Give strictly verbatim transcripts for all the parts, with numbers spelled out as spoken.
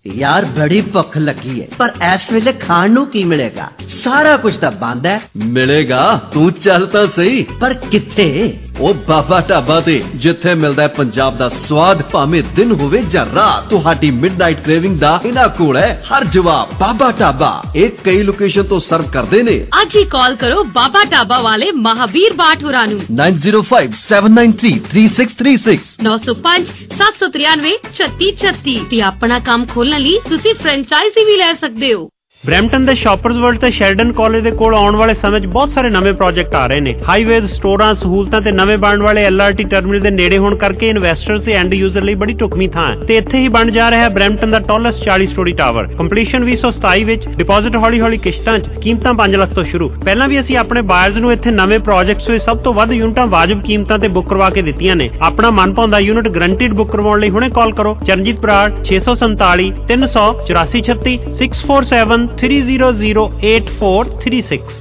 यार बड़ी भुख लगी है, पर इस वेले खाण नूं की मिलेगा? सारा कुछ तो बंद है। मिलेगा, तू चल तो सही। पर किथे? ओ बाबा ढाबा ते, जिथे मिलदा है पंजाब दा स्वाद, भावें दिन होवे जां रात। तुहाडी मिडनाइट क्रेविंग दा इन्हां कोल है हर जवाब। बाबा ढाबा एक कई लोकेशन तो सर्व करदे ने। अज ही कॉल करो बाबा ढाबा वाले महावीर बाट होरां नूं nine zero five seven nine three three six three six नौ सौ पांच सत्त सौ तिरानवे छत्ती छत्ती। ते अपना काम खोलने लई तुसी फ्रेंचाइजी भी ले सकदे हो। ਬਰੈਂਪਟਨ ਦੇ ਸ਼ਾਪਰਸ ਵਰਲਡ ਤੇ ਸ਼ੈਲਡਨ ਕਾਲਜ ਦੇ ਕੋਲ ਆਉਣ ਵਾਲੇ ਸਮੇਂ 'ਚ ਬਹੁਤ ਸਾਰੇ ਨਵੇਂ ਪ੍ਰੋਜੈਕਟ ਆ ਰਹੇ ਨੇ। ਹਾਈਵੇਜ਼, ਸਟੋਰਾਂ, ਸਹੂਲਤਾਂ ਤੇ ਨਵੇਂ ਬਣਨ ਵਾਲੇ ਐਲ ਆਰ ਟੀ ਟਰਮੀਨਲ ਦੇ ਨੇੜੇ ਹੋਣ ਕਰਕੇ ਇਨਵੈਸਟਰਸ ਤੇ ਐਂਡ ਯੂਜ਼ਰ ਲਈ ਬੜੀ ਢੁਕਵੀਂ ਥਾਂ ਹੈ ਤੇ ਇੱਥੇ ਹੀ ਬਣ ਜਾ ਰਿਹਾ ਹੈ ਬਰੈਂਪਟਨ ਦਾ ਟਾਲੈਸਟ ਚਾਲੀ ਸਟੋਰੀ ਟਾਵਰ। ਕੰਪਲੀਸ਼ਨ ਵੀਹ ਸੌ ਸਤਾਈ ਵਿੱਚ, ਡਿਪੋਜ਼ਿਟ ਹੌਲੀ ਹੌਲੀ ਕਿਸ਼ਤਾਂ 'ਚ, ਕੀਮਤਾਂ ਪੰਜ ਲੱਖ ਤੋਂ ਸ਼ੁਰੂ। ਪਹਿਲਾਂ ਵੀ ਅਸੀਂ ਆਪਣੇ ਬਾਇਰਸ ਨੂੰ ਇੱਥੇ ਨਵੇਂ ਪ੍ਰੋਜੈਕਟਸ ਵਿੱਚ ਸਭ ਤੋਂ ਵੱਧ ਯੂਨਿਟਾਂ ਵਾਜਬ ਕੀਮਤਾਂ ਤੇ ਬੁੱਕ ਕਰਵਾ ਕੇ ਦਿੱਤੀਆਂ ਨੇ। ਆਪਣਾ ਮਨਭਾਉਂਦਾ ਯੂਨਿਟ ਗਰੰਟਿਡ ਬੁੱਕ ਕਰਵਾਉਣ ਲਈ ਹੁਣੇ ਕਾਲ ਕਰੋ ਚਰਨਜੀਤ ਬਰਾੜ ਛੇ ਸੌ ਸੰਤਾਲੀ ਤਿੰਨ ਸੌ ਚੁਰਾਸੀ ਛੱਤੀ six four seven three zero zero eight four three six।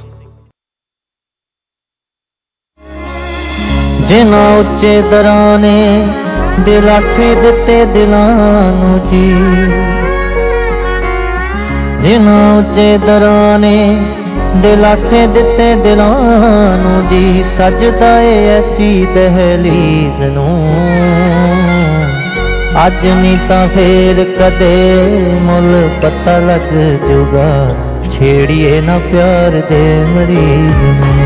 ਜਿਨ੍ਹਾਂ ਉੱਚੇ ਦਰਾਂ ਨੇ ਦਿਲਾਸੇ ਦਿੱਤੇ ਦਿਲਾਂ ਨੂੰ ਜੀ, ਜਿਨ੍ਹਾਂ ਉੱਚੇ ਦਰਾਂ ਨੇ ਦਿਲਾਸੇ ਦਿੱਤੇ ਦਿਲਾਂ ਨੂੰ ਜੀ, ਸਜਦਾ ਏ ਐਸੀ ਦਹਲੀਜ਼ ਨੂੰ ਅੱਜ ਨਹੀਂ ਤਾਂ ਫੇਰ ਕਦੇ ਮੁੱਲ ਪਤਾ ਲੱਗ ਜੂਗਾ। ਛੇੜੀਏ ਨਾ ਪਿਆਰ ਦੇ ਮਰੀਜ਼ ਨੂੰ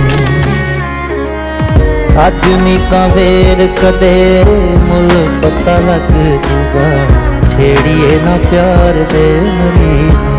ਅੱਜ ਨਹੀਂ ਤਾਂ ਫੇਰ ਕਦੇ ਮੁੱਲ ਪਤਾ ਲੱਗ ਜੂਗਾ। ਛੇੜੀਏ ਨਾ ਪਿਆਰ ਦੇ ਮਰੀਜ਼ ਨੂੰ।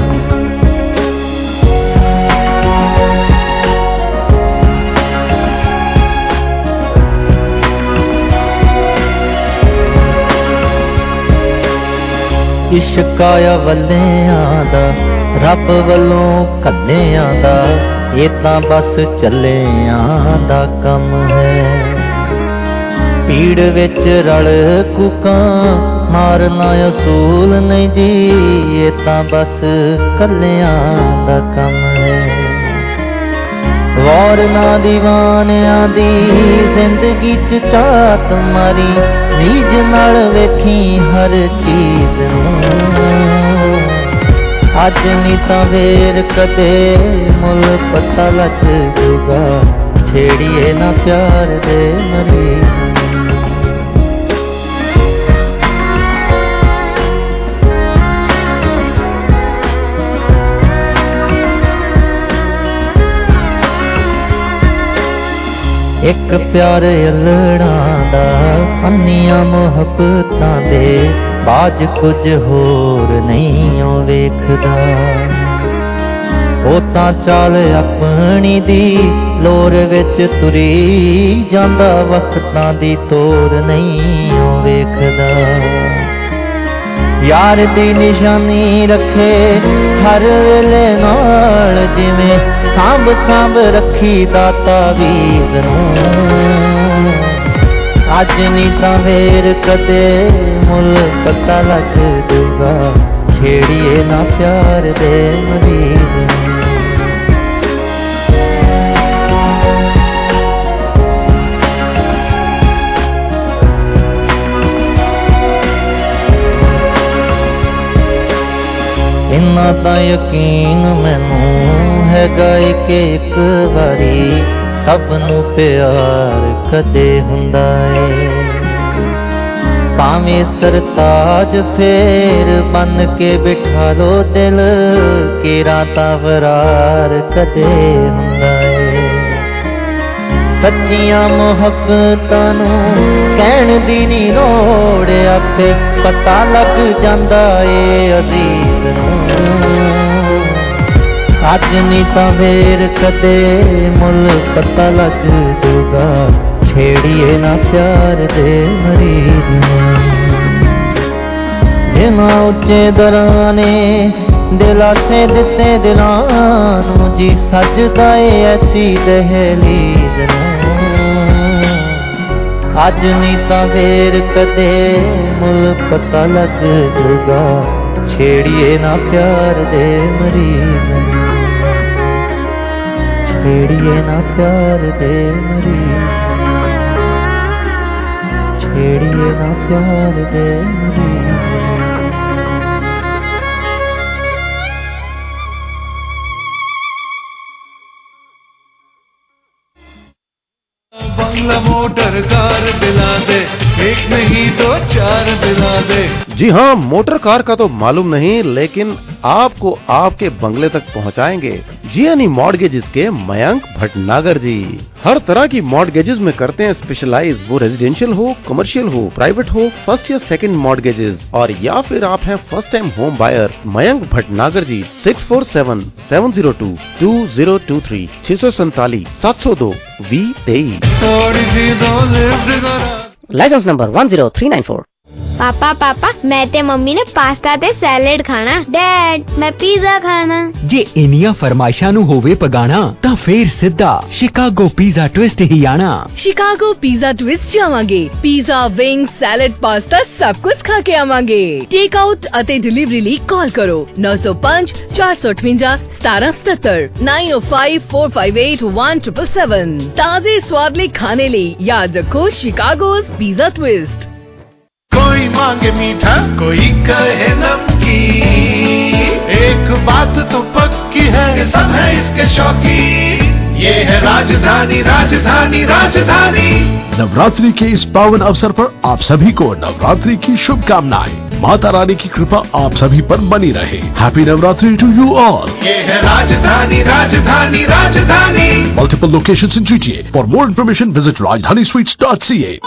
ਇਸ਼ਕ ਆਇਆ ਵੱਲਿਆਂ ਦਾ, ਰੱਬ ਵੱਲੋਂ ਕੱਲਿਆਂ ਦਾ, ਇਹ ਤਾਂ ਬਸ ਚੱਲਿਆਂ ਦਾ ਕੰਮ ਹੈ। ਭੀੜ ਵਿੱਚ ਰਲ ਕੂਕਾਂ ਮਾਰਨਾ ਅਸੂਲ ਨਹੀਂ ਜੀ, ਇਹ ਤਾਂ ਬਸ ਕੱਲਿਆਂ ਦਾ ਕੰਮ ਹੈ। ਵਾਰ ਨਾ ਦੀਵਾਨਿਆਂ ਦੀ ਜ਼ਿੰਦਗੀ 'ਚ ਝਾਤ ਮਾਰੀ, ਨੀਜ ਨਾਲ ਵੇਖੀ ਹਰ ਚੀਜ਼ ਨੂੰ ਅੱਜ ਨਹੀਂ ਤਾਂ ਫੇਰ ਕਦੇ ਮੁੱਲ ਪਤਾ ਲੱਗ ਜੂਗਾ। ਛੇੜੀਏ ਨਾ ਪਿਆਰ ਦੇ ਮਰੀਜ਼ ਨੂੰ। ਇੱਕ ਪਿਆਰ ਅਲੜਾਂ ਦਾ, ਅੰਨੀਆਂ ਮੁਹੱਬਤਾਂ ਦੇ ਬਾਜ ਕੁਝ ਹੋਰ ਨਹੀਂ ਉਹ ਵੇਖਦਾ। ਉਹ ਤਾਂ ਚਾਲ ਆਪਣੀ ਦੀ ਲੋਰ ਵਿੱਚ ਤੁਰੀ ਜਾਂਦਾ, ਵਕਤਾਂ ਦੀ ਤੋਰ ਨਹੀਂ ਉਹ ਵੇਖਦਾ। ਯਾਰ ਦੀ ਨਿਸ਼ਾਨੀ ਰੱਖੇ ਹਰ ਵੇਲੇ ਨਾਲ, ਜਿਵੇਂ ਸਾਂਭ ਸਾਂਭ ਰੱਖੀ ਦਾ ਤਾਵੀਜ਼ ਨੂੰ ਅੱਜ ਨਹੀਂ ਤਾਂ ਫੇਰ ਕਦੇ ਮੁੱਲ ਪਤਾ ਲੱਗ ਜੂਗਾ। ਛੇੜੀਏ ਨਾ ਪਿਆਰ ਦੇ ਮਰੀਜ਼ ਨੂੰ। ਇੰਨਾ ਤਾਂ ਯਕੀਨ ਮੈਨੂੰ ਹੈਗਾ ਏ ਕਿ ਇੱਕ ਵਾਰੀ ਸਭ ਨੂੰ ਪਿਆਰ ਕਦੇ ਹੁੰਦਾ ਏ। ਭਾਵੇਂ ਸਰਤਾਜ ਫੇਰ ਬਨ ਕੇ ਬਿਠਾ ਲੋ ਦਿਲ, ਕੇਰਾ ਤਾਂ ਵਰਾਰ ਕਦੇ ਹੁੰਦਾ ਏ। ਸੱਚੀਆਂ ਮੁਹੱਬਤਾਂ ਨੂੰ ਕਹਿਣ ਦੀ ਨੀ ਲੋੜ, ਆਪੇ ਪਤਾ ਲੱਗ ਜਾਂਦਾ ਏ ਅਜ਼ੀਜ਼ ਨੂੰ ਅੱਜ ਨਹੀਂ ਤਾਂ ਫੇਰ ਕਦੇ ਮੁੱਲ ਪਤਾ ਲੱਗ ਜੂਗਾ। ਛੇੜੀਏ ਨਾ ਪਿਆਰ ਦੇ ਮਰੀਜ਼ ਨੂੰ। ਜਿਨ੍ਹਾਂ ਉੱਚੇ ਦਰਾਂ ਨੇ ਦਿਲਾਸੇ ਦਿੱਤੇ ਦਿਲਾਂ ਨੂੰ ਜੀ, ਸਜਦਾ ਏ ਐਸੀ ਦਹਲੀਜ਼ ਨੂੰ ਅੱਜ ਨਹੀਂ ਤਾਂ ਫੇਰ ਕਦੇ ਮੁੱਲ ਪਤਾ ਲੱਗ ਜੂਗਾ। ਛੇੜੀਏ ਨਾ ਪਿਆਰ ਦੇ ਮਰੀਜ਼ ਨੂੰ। ਛੇੜੀਏ ਨਾ ਪਿਆਰ ਦੇ ਮਰੀਜ਼ ਨੂੰ। ਛੇੜੀਏ ਨਾ ਪਿਆਰ ਦੇ ਮਰੀਜ਼ ਨੂੰ। मोटर कार दिला दे, एक नहीं दो चार दिला दे। जी हाँ, मोटर कार का तो मालूम नहीं, लेकिन आपको आपके बंगले तक पहुँचाएंगे जियानी मॉर्गेजेस के मयंक भटनागर जी। हर तरह की मॉर्गेजेस में करते हैं स्पेशलाइज, वो रेजिडेंशियल हो, कमर्शियल हो, प्राइवेट हो, फर्स्ट या सेकंड मॉर्गेजेस, और या फिर आप हैं first time home buyer. Mayank Bhatnagar ji six four seven seven zero two two zero two three छह सौ सैतालीस सात सौ दो वी तेईस। Licence number one zero three nine four. पापा पापा मैं ते मम्मी ने पास्ता ते सैलेड खाना। डैड मैं पिज़्ज़ा खाना। जे इनिया फरमाइशां नू होवे पगाना तां फेर सिद्धा शिकागो पिज़्ज़ा ट्विस्ट ही आना। शिकागो पिज़्ज़ा ट्विस्ट जावांगे। पिज़्ज़ा, विंग, सैलेड, पास्ता सब कुछ खा के आवांगे। टेक आउट अते डिलीवरी ਲਈ कॉल करो नौ सौ पाँच चार सौ अठवंजा सतारह सतहत्तर nine O five four five eight one triple seven. ताजे स्वादले खाने ਲਈ याद रखो शिकागो's पिज़्ज़ा ट्विस्ट। कोई मांगे मीठा, कोई कहे नमकीन, एक बात तो पक्की है, ये सब है इसके शौकीन। ये है राजधानी, राजधानी, राजधानी। नवरात्रि के इस पावन अवसर पर आप सभी को नवरात्रि की शुभकामनाएं। माता रानी की कृपा आप सभी पर बनी रहे। Happy Navratri to you all. ये है Rajdhani, Rajdhani, Rajdhani. Multiple locations in GTA. For more information visit Rajdhani sweets dot C A.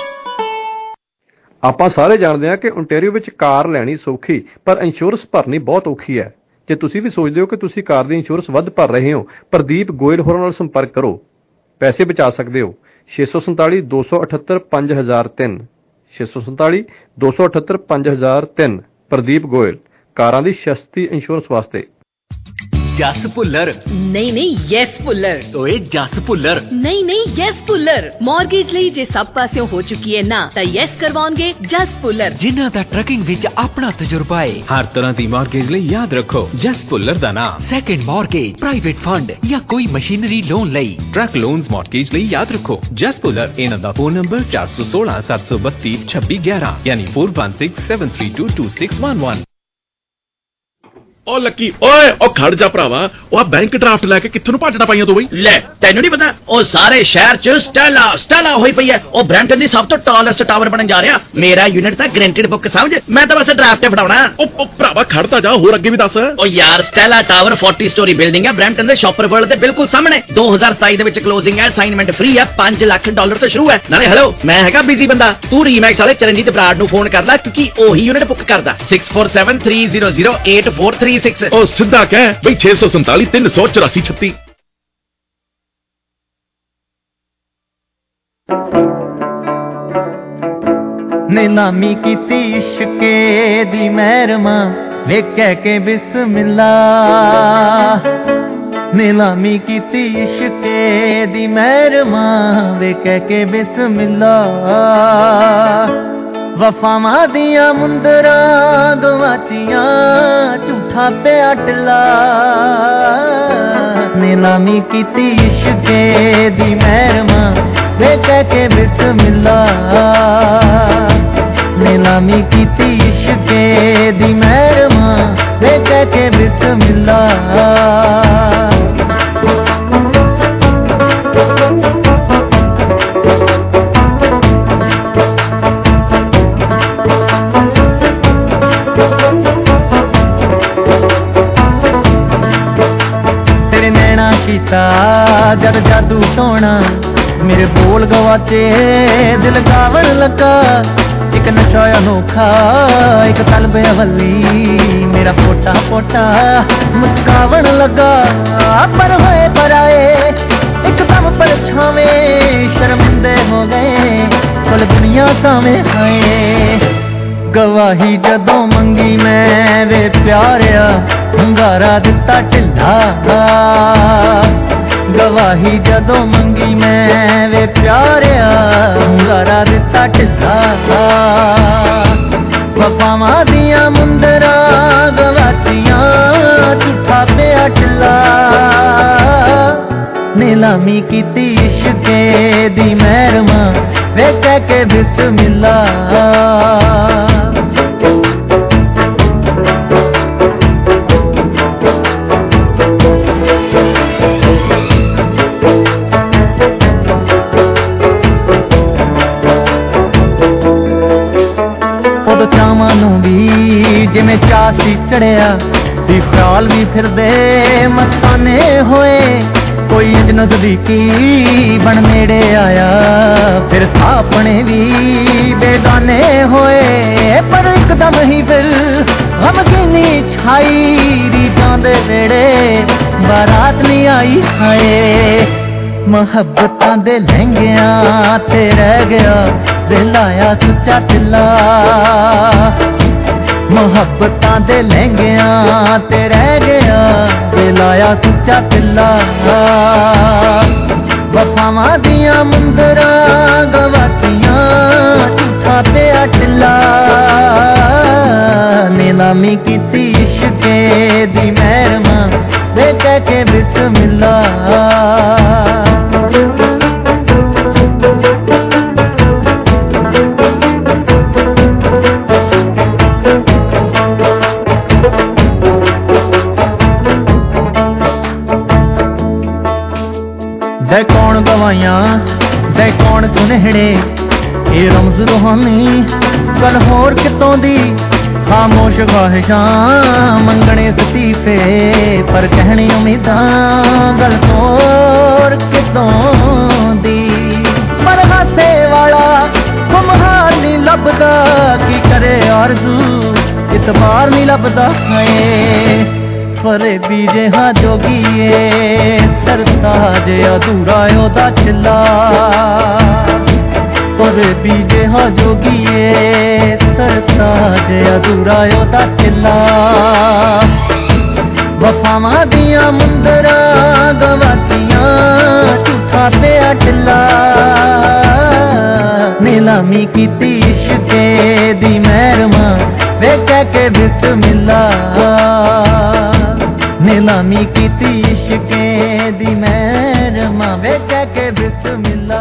ਆਪਾਂ ਸਾਰੇ ਜਾਣਦੇ ਹਾਂ ਕਿ ਓਨਟਾਰੀਓ ਵਿੱਚ ਕਾਰ ਲੈਣੀ ਸੌਖੀ, ਪਰ ਇੰਸ਼ੋਰੈਂਸ ਭਰਨੀ ਬਹੁਤ ਔਖੀ ਹੈ। ਜੇ ਤੁਸੀਂ ਵੀ ਸੋਚਦੇ ਹੋ ਕਿ ਤੁਸੀਂ ਕਾਰ ਦੀ ਇੰਸ਼ੋਰੈਂਸ ਵੱਧ ਭਰ ਰਹੇ ਹੋ, ਪ੍ਰਦੀਪ ਗੋਇਲ ਹੋਰਾਂ ਨਾਲ ਸੰਪਰਕ ਕਰੋ, ਪੈਸੇ ਬਚਾ ਸਕਦੇ ਹੋ। ਛੇ ਸੌ ਸੰਤਾਲੀ ਦੋ ਸੌ ਅਠੱਤਰ ਪੰਜ ਹਜ਼ਾਰ ਤਿੰਨ ਛੇ ਸੌ ਸੰਤਾਲੀ ਦੋ ਸੌ ਅਠੱਤਰ ਪੰਜ ਹਜ਼ਾਰ ਤਿੰਨ। ਪ੍ਰਦੀਪ ਗੋਇਲ, ਕਾਰਾਂ ਦੀ ਸਸਤੀ ਇੰਸ਼ੋਰੈਂਸ ਵਾਸਤੇ। जस भुल्लर नहीं नहीं यस भुल्लर। ओए जस भुल्लर नहीं नहीं यस भुल्लर। मॉर्गेज ਲਈ ਜੇ ਸਭ ਪਾਸਿਓਂ ਹੋ ਚੁੱਕੀ ਹੈ ਨਾ ਤਾਂ ਯੈਸ ਕਰਵਾਉਣਗੇ ਜਸ ਭੁੱਲਰ, ਜਿਨ੍ਹਾਂ ਦਾ ਟਰਕਿੰਗ ਵਿੱਚ ਆਪਣਾ ਤਜਰਬਾ ਹੈ। ਹਰ ਤਰ੍ਹਾਂ ਦੀ ਮੌਰਗੇਜ ਲਈ ਯਾਦ ਰੱਖੋ ਜਸ ਭੁੱਲਰ ਦਾ ਨਾਮ। ਸੈਕੰਡ ਮੌਰਗੇਜ, ਪ੍ਰਾਈਵੇਟ ਫੰਡ ਜਾਂ ਕੋਈ ਮਸ਼ੀਨਰੀ ਲੋਨ ਲਈ, ਟਰੱਕ ਲੋਨਸ ਮੌਰਗੇਜ ਲਈ ਯਾਦ ਰੱਖੋ ਜਸ ਭੁੱਲਰ। ਇਹਨਾਂ ਦਾ ਫੋਨ ਨੰਬਰ ਚਾਰ ਸੌ ਸੋਲਾਂ ਸੱਤ ਸੌ ਬੱਤੀ ਛੱਬੀ ਗਿਆਰਾਂ ਯਾਨੀ four one six seven three two two six one one. ओ लक्की ओए ओ खड़ जा भरावा, ओ बैंक ड्राफ्ट लैके कित्थों नूं भाजड़ा पाईयां तू बई? ले तैनूं नहीं पता, ओ सारे शहर च स्टेला स्टेला होई पई है। ओ ब्रैम्पटन दी सब तो टॉलेस्ट टावर बनन जा रहा। मेरा यूनिट तां ग्रैंटेड बुक समझ, मैं तां बस ड्राफ्ट फड़ाउणा। ओ ओ भरावा खड़ता जा, होर अगे भी दस। ओ यार स्टेला टावर चालीस स्टोरी बिल्डिंग है ब्रैम्पटन दे शॉपर वर्ल्ड दे बिल्कुल सामने। दो हज़ार सताई दे विच क्लोजिंग है, असाइनमेंट फ्री है, पांच लाख डॉलर तो शुरू है। नाले हेलो मैं हैगा बिजी बंदा, तू रीमैक्स वाले चरणजीत बराड़ नूं फोन कर लै क्योंकि ओही यूनिट बुक करदा। Six four seven three zero zero eight four three six. ओ सिद्धा कह बई छे सौ संताली तीन सौ चौरासी छत्ती। नीलामी कीती इश्के दी महरमा वे कह के बिस्मिल्ला। नीलामी कीती इश्के दी महरमा वे कह के बिस्मिल्ला। वफावां दियां मुंदरा गवाचियां झूठा पे अटला। नीलामी कीती इश्के दी महरमा वे कह के बिस्मिल्ला। नीलामी कीती इश्के दी महरमा वे कह के बिस्मिल्ला। जद जादू टोना मेरे बोल गवाचे दिल गावन लगा। एक नशा अनोखा एक तलबे अवली मेरा पोटा पोटा मुस्कावन लगा। पर होए पर आए एकदम पर छावे शर्मिंदे हो गए कुल दुनिया सामे आए। गवाही जदों मंगी मैं वे प्यारिया hungaरा दिता ढिला। गवाही जदों मंगी मैं वे प्यारिया hungaरा दिता ढिला। वफावां दियां मुंदरा गवाचियां झूठा पे अटला। नीलामी कीती इश्के दी महरमा वे कह के बिस्मिल्ला। किवें चाह सी चढ़िया सी ख्याल भी फिरदे मस्ताने होए कोई इंज नजदीकी बन नेड़े आया फिर सापने भी बेगाने होए पर एकदम ही फिर गमगीनी छाई रीतां दे वेड़े बारात नहीं आई हाय मुहब्बतां दे लहंगियां ते रह गया दिल आया सुच्चा ढिला मुहब्बतां दे लहंगियां ते रह गया दिल आया सुच्चा ढिला वफावां दियां मुंदरां गवाचियां झूठा पिया ढिला नीलामी कीती इश्के दी मेहरमा वे कह के बिस्मिल्ला दे कौन गवाइयां दे कौन सुनहड़े ये रमज रूहानी कल होर कितों दी खामोश ख्वाहिशां मंगने सतीफे पर कहनी उम्मीदां गल होर कितों दी पर हासे वाला खुमहार नहीं लभदा की करे आरज़ू इतबार नहीं लभदा है फरे बीजे हाँ जोगिए सरताज अधूरा ओदा चिल्ला फरे बीजे हाँ जोगिए सरताज अधूरा ओदा चिल्ला वफावां दियां मुंदरां गवाचियां झूठा पिया ढिला नीलामी कीती इश्के दी मेहरमा वे कह के बिस्मिल्ला नीलामी कीती इश्के दी मेहरमा वे कह के बिस्मिल्ला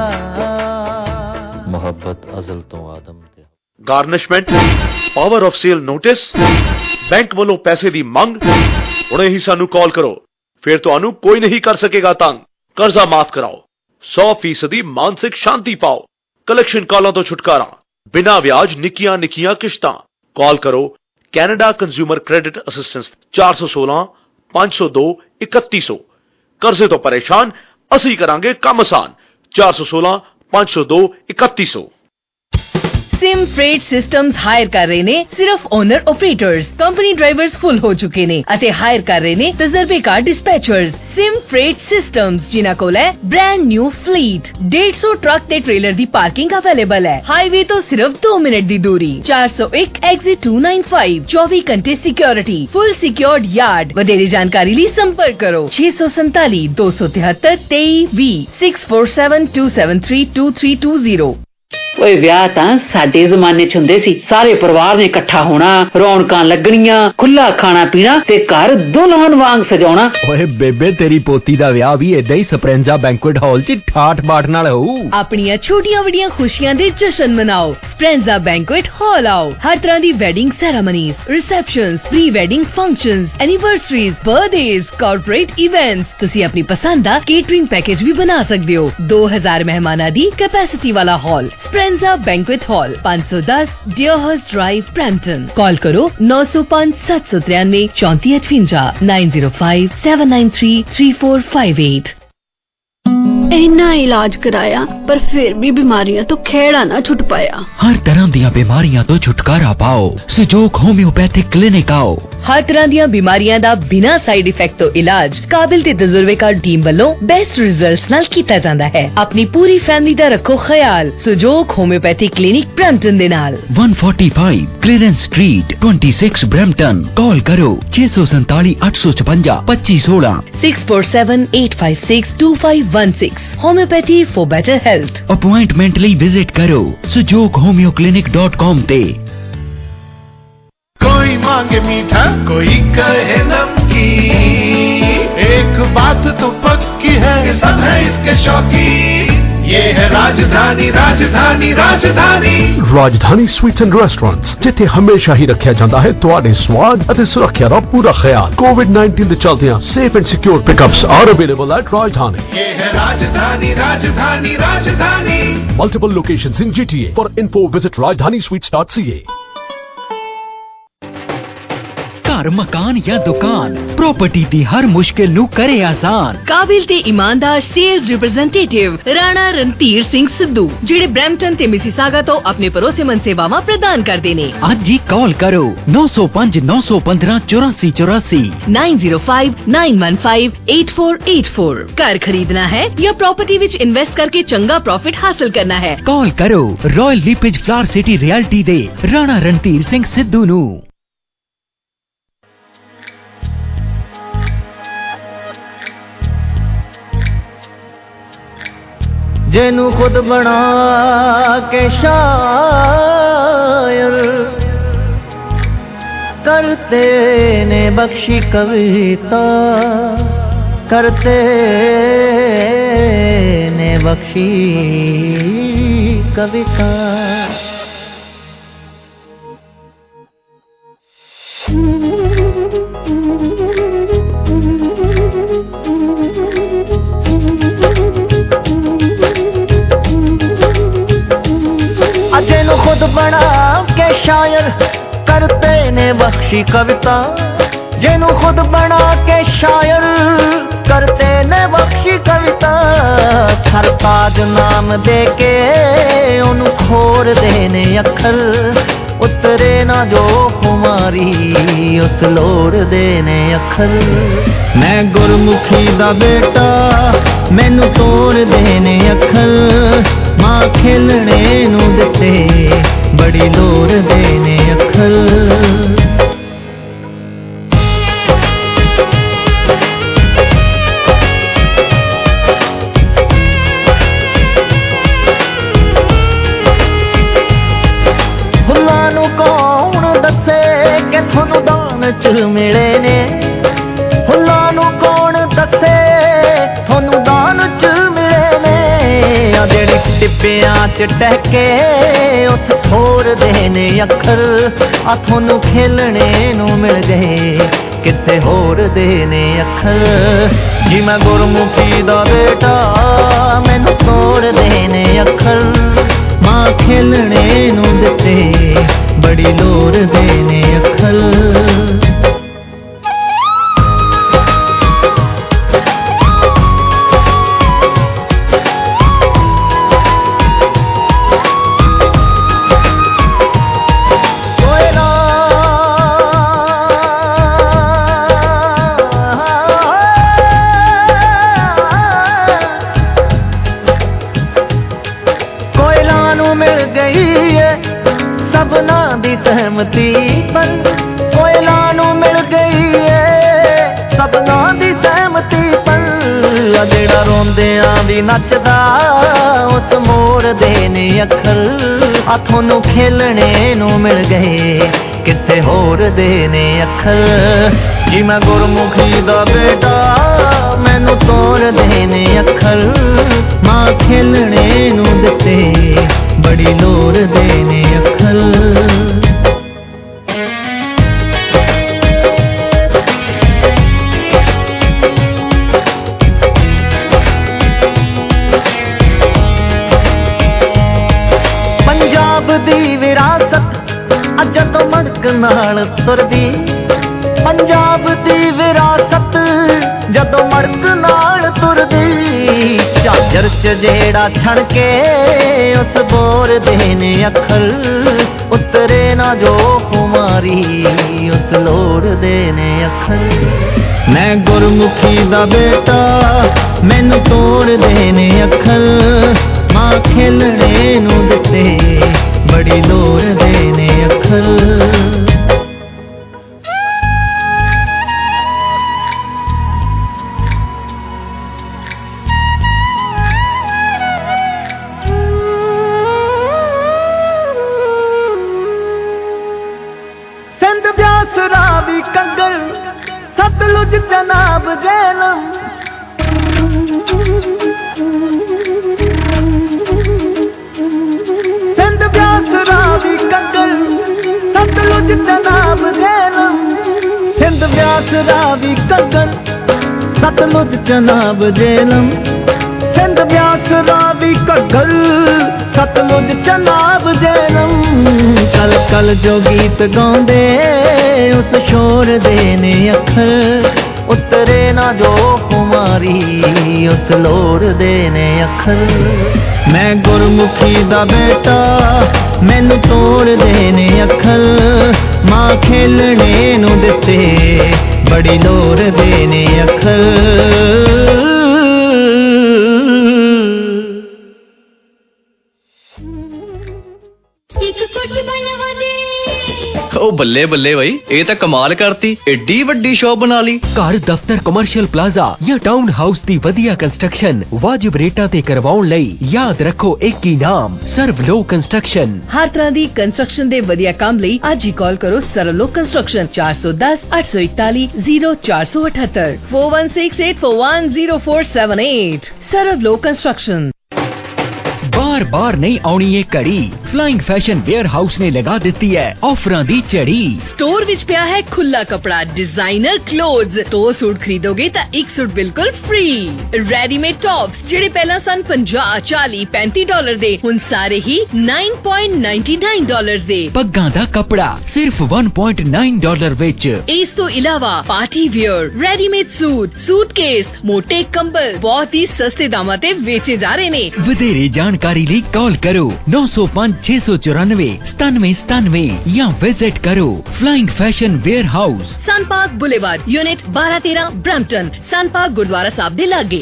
मोहब्बत अज़ल तो आदम ते garnishment power of sale notice bank वालों पैसे दी मंग हुणे ही सानू कॉल करो फिर तुहानू कोई नहीं कर सकेगा तंग कर्जा माफ कराओ सौ फीसदी मानसिक शांति पाओ कलेक्शन कॉलों तो छुटकारा बिना ब्याज निकियां निकियां किश्तां कॉल करो कैनेडा कंज्यूमर क्रेडिट असिस्टेंस चार सौ सोलह पांच सौ दो इकतीस सौ कर्जे तो परेशान असी करांगे काम आसान चार सौ सोलह पांच सौ दो इकतीस सौ सिम फ्रेट सिस्टम्स हायर कर रहे ने सिर्फ owner operators company drivers full हो चुके ने अते हायर कर रहे ने तजर्बेकार डिस्पैचर्स सिम फ्रेट सिस्टम्स जिन्हां कोल है ब्रांड न्यू फ्लीट डेढ़ सौ ट्रक ते ट्रेलर दी पार्किंग अवेलेबल है हाईवे तो सिर्फ दो मिनट दी दूरी चार सौ एक एग्जिट टू नाइन फाइव चौबीस घंटे सिक्योरिटी फुल सिक्योर्ड यार्ड वधेरे जानकारी लिए संपर्क करो छह सौ संताली दो सौ तिहत्तर तेई वी six four seven two seven three two three two zero ओए विआह तां साडे ज़माने च हुंदे सी सारे परिवार ने इकट्ठा होना रौनकां लगणियां खुला खाना पीना ते घर दुल्हन वांग सजाउणा ओए बेबे तेरी पोती दा विआह भी इदां ही स्प्रेंजा बैंकुएट हॉल च ठाठ बाट नाल होऊ अपनियां छोटियां वड्डियां खुशियां दे जश्न मनाओ स्प्रेंजा बैंकुएट हॉल आओ हर तरह दी wedding ceremonies receptions pre wedding functions anniversaries birthdays corporate events तुसी अपनी पसंद दा केटरिंग पैकेज भी बना सकदे हो दो हज़ार मेहमानां दी कैपेसिटी वाला हॉल स्प्रेंजा बैंक्वेट हॉल पाँच सौ दस डियरहर्स्ट ड्राइव ब्रैम्पटन कॉल करो नौ सौ पाँच सात सौ तिरानवे चौंतीस अठवंजा nine zero five seven nine three three four five eight इन्ना इलाज कराया पर फिर भी बीमारियां तो खेड़ा ना छुट पाया हर तरह दियां बीमारियां तो छुटकारा पाओ सुजोग होम्योपैथिक क्लिनिक आओ हर तरह दियां बीमारियां दा बिना साइड इफेक्ट तो इलाज काबिल ते तजुर्बेकार टीम वालों बेस्ट रिजल्ट्स नाल कीता जांदा है अपनी पूरी फैमिली दा रखो ख्याल सुजोग होम्योपैथिक क्लिनिक ब्रैम्पटन दे नाल एक सौ पैंतालीस क्लीयरेंस स्ट्रीट छब्बीस ब्रैम्पटन कॉल करो छह सौ सैंतालीस आठ सौ छप्पन पच्चीस सोलह six four seven eight five six two five one six homeopathy for better health appointment ਲਈ विजिट करो Sujog homeo clinic dot com ते कोई मांगे मीठा कोई कहे नमकीन एक बात तो पक्की है कि सब है इसके शौकीन ये है राजधानी राजधानी राजधानी राजधानी स्वीट्स एंड रेस्टोरेंट्स जिथे हमेशा ही रखा जाता है ਤੁਹਾਡੇ ਸਵਾਦ ਅਤੇ ਸੁਰੱਖਿਆ ਦਾ ਪੂਰਾ ਖਿਆਲ कोविड नाइनटीन ਦੇ ਚਲਦਿਆਂ safe and secure pickups are available at Rajdhani ये है Rajdhani Rajdhani Rajdhani multiple locations in GTA for info visit Rajdhani sweets dot C A घर मकान या दुकान प्रॉपर्टी दी हर मुश्किल नू करे आसान। काबिल ते ईमानदार सेल्स रिप्रेजेंटेटिव राणा रणधीर सिंह सिद्धू ਜਿਹੜੇ ਬ੍ਰੈਂਪਟਨ ਤੇ ਮਿਸੀਸਾਗਾ ਤੋਂ ਆਪਣੇ ਭਰੋਸੇਮੰਦ ਸੇਵਾਵਾਂ ਪ੍ਰਦਾਨ ਕਰਦੇ ਨੇ। ਅੱਜ ਹੀ ਕਾਲ ਕਰੋ नौ सौ पाँच नौ सौ पंद्रह चौरासी चौरासी nine zero five nine one five eight four eight four. घर खरीदना है या प्रॉपर्टी विच इन्वेस्ट करके चंगा प्रॉफिट हासिल करना है, कॉल करो Royal LePage Flower City Realty दे राणा रणधीर सिंह सिद्धू नू। जेनू खुद बना के शायर करते ने बख्शी कविता, करते ने बख्शी कविता। जेनू खुद बना के शायर करते ने बख्शी कविता, जेनू खुद बना के शायर करते ने बख्शी कविता। सरताज नाम दे के उन्हें खोर देने अखर, उतरे ना जो कुमारी उस लोड़ देने अखर। मैं गुरमुखी दा बेटा मैनू तोड़ देने अखर, मां खेलने नू दिते बड़ी लोड़ देने अखर। फुल्लां नू कौन दसे कि थोनू दान च मिले ने, फुल्लां नू कौन दसे थोनू दान च मिले ने। जेड़ी टिब्बियां च टहके उत छोड़ देने अखर, आ थोनू खेलने नू मिल गए किते होर देने अखर। जी मैं गुरमुखी दा बेटा मैनू तोड़ देने अखर, मां खेलने नू दिते बड़ी लोड़ देने अखर। सहमति पर कोयला नू मिल गई है सबना दी सहमति पर। जेड़ा रोंदियां दी नचदा उस मोड़ देने अखर, आ थोनू खेलने नू मिल गए किथे होर देने अखर। जी मैं गुरमुखी दा बेटा मैनू तोड़ देने अखर, मां खेलने नू दिते बड़ी लोड़ देने अखर। दी विरासत जदों मड़क नाल तुरदी, पंजाब दी विरासत जदों मड़क नाल तुरदी। झाजर च जेड़ा छण के उस बोर देने अखर, उतरे ना जो कुमारी उस लोड़ देने अखर। मैं गुरमुखी दा बेटा मैनू तोड़ देने अखर, मां खेलने नू दिते बड़ी लोड़ देने अखर। सिंध ब्यास रावी कंगर सतलुज चनाब झेलम, सिंध ब्यास रावी कंगर सतलुज चनाब झेलम। सिंध ब्यास रावी कंगर सतलुज चनाब झेलम, सिंध ब्यास रावी कंगर सतलुज चनाब झेलम। कल कल जो गीत गाउंदे उस शोर दे ने अखर उतरे ना जो कुमारी उस लोर दे ने अखर मैं गुरमुखी दा बेटा मैनू तोड़ दे ने अखर मां खेलने नू दिते बड़ी लोर दे ने अखर ओ बल्ले बल्ले भाई ये तो कमाल करती एडी वड्डी शॉप बना ली घर दफ्तर कमर्शियल प्लाजा या टाउन हाउस दी वधिया कंस्ट्रक्शन वाजिब रेटां ते करवाउण लई याद रखो एक ही नाम सर्वलो कंस्ट्रक्शन। हर तरह दी कंस्ट्रक्शन दे वधिया काम लई आज ही कॉल करो सर्वलो कंस्ट्रक्शन चार सौ दस आठ सौ इकतालीस जीरो चार सौ अठहत्तर four one six eight four one zero four seven eight सर्वलो कंस्ट्रक्शन। बार बार नहीं आउणी ये कड़ी फ्लाइंग फैशन वेयर हाउस ने लगा देती है ऑफरां दी चढ़ी। स्टोर विच पिया है खुला कपड़ा डिजाइनर क्लोथ्स दो सूट खरीदोगे तो एक सूट बिल्कुल फ्री। रेडीमेड टॉप्स जेडे पहला सन पचास चालीस पैंतीस डॉलर दे हुन सारे ही नौ पॉइंट नौ नौ डॉलर दे। पग्गां दा कपड़ा सिर्फ एक पॉइंट नौ डॉलर विच। इस तो इलावा party wear readymade suit suitcase मोटे कंबल बहुत ही सस्ते दामां ते बेचे जा रहे ने। वधेरे जानकारी लिए कॉल करो नौ सौ पाँच छह सौ चौरानवे सतानवे सतानवे या विजिट करो Flying Fashion Wear House Sun Park Boulevard unit बारह तेरह ब्रैम्पटन सन पार्क गुरुद्वारा साहब दे लागे।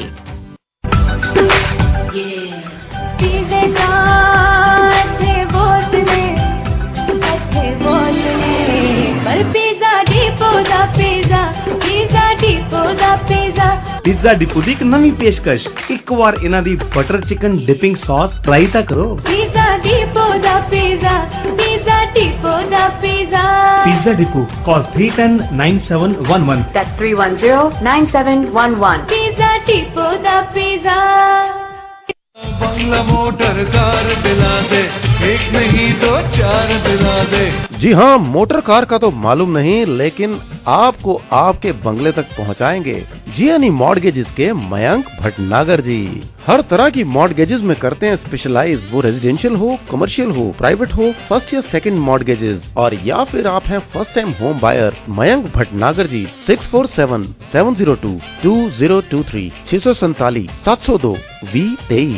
पिज़्ज़ा डिपो दी एक नवी पेशकश एक बार इन्हां दी butter chicken dipping sauce try ता करो। पिज़्ज़ा डिपो दा पिज़्ज़ा पिज़्ज़ा डिपो दा pizza Pizza Depot call three one zero nine seven one one That's three one zero nine seven one one Pizza Depot दा pizza. बंगला motor car दिला दे एक नहीं दो चार दिला दे। जी हाँ, मोटर कार का तो मालूम नहीं लेकिन आपको आपके बंगले तक पहुंचाएंगे जियानी मॉर्गेजेस के मयंक भटनागर जी। हर तरह की मॉर्गेजेस में करते हैं स्पेशलाइज, वो रेजिडेंशियल हो, कमर्शियल हो, प्राइवेट हो, फर्स्ट या सेकंड मॉर्गेजेस और या फिर आप हैं first time home buyer. Mayank Bhatnagar ji six four seven seven zero two two zero two three छह सौ सैतालीस सात सौ दो वी तेईस।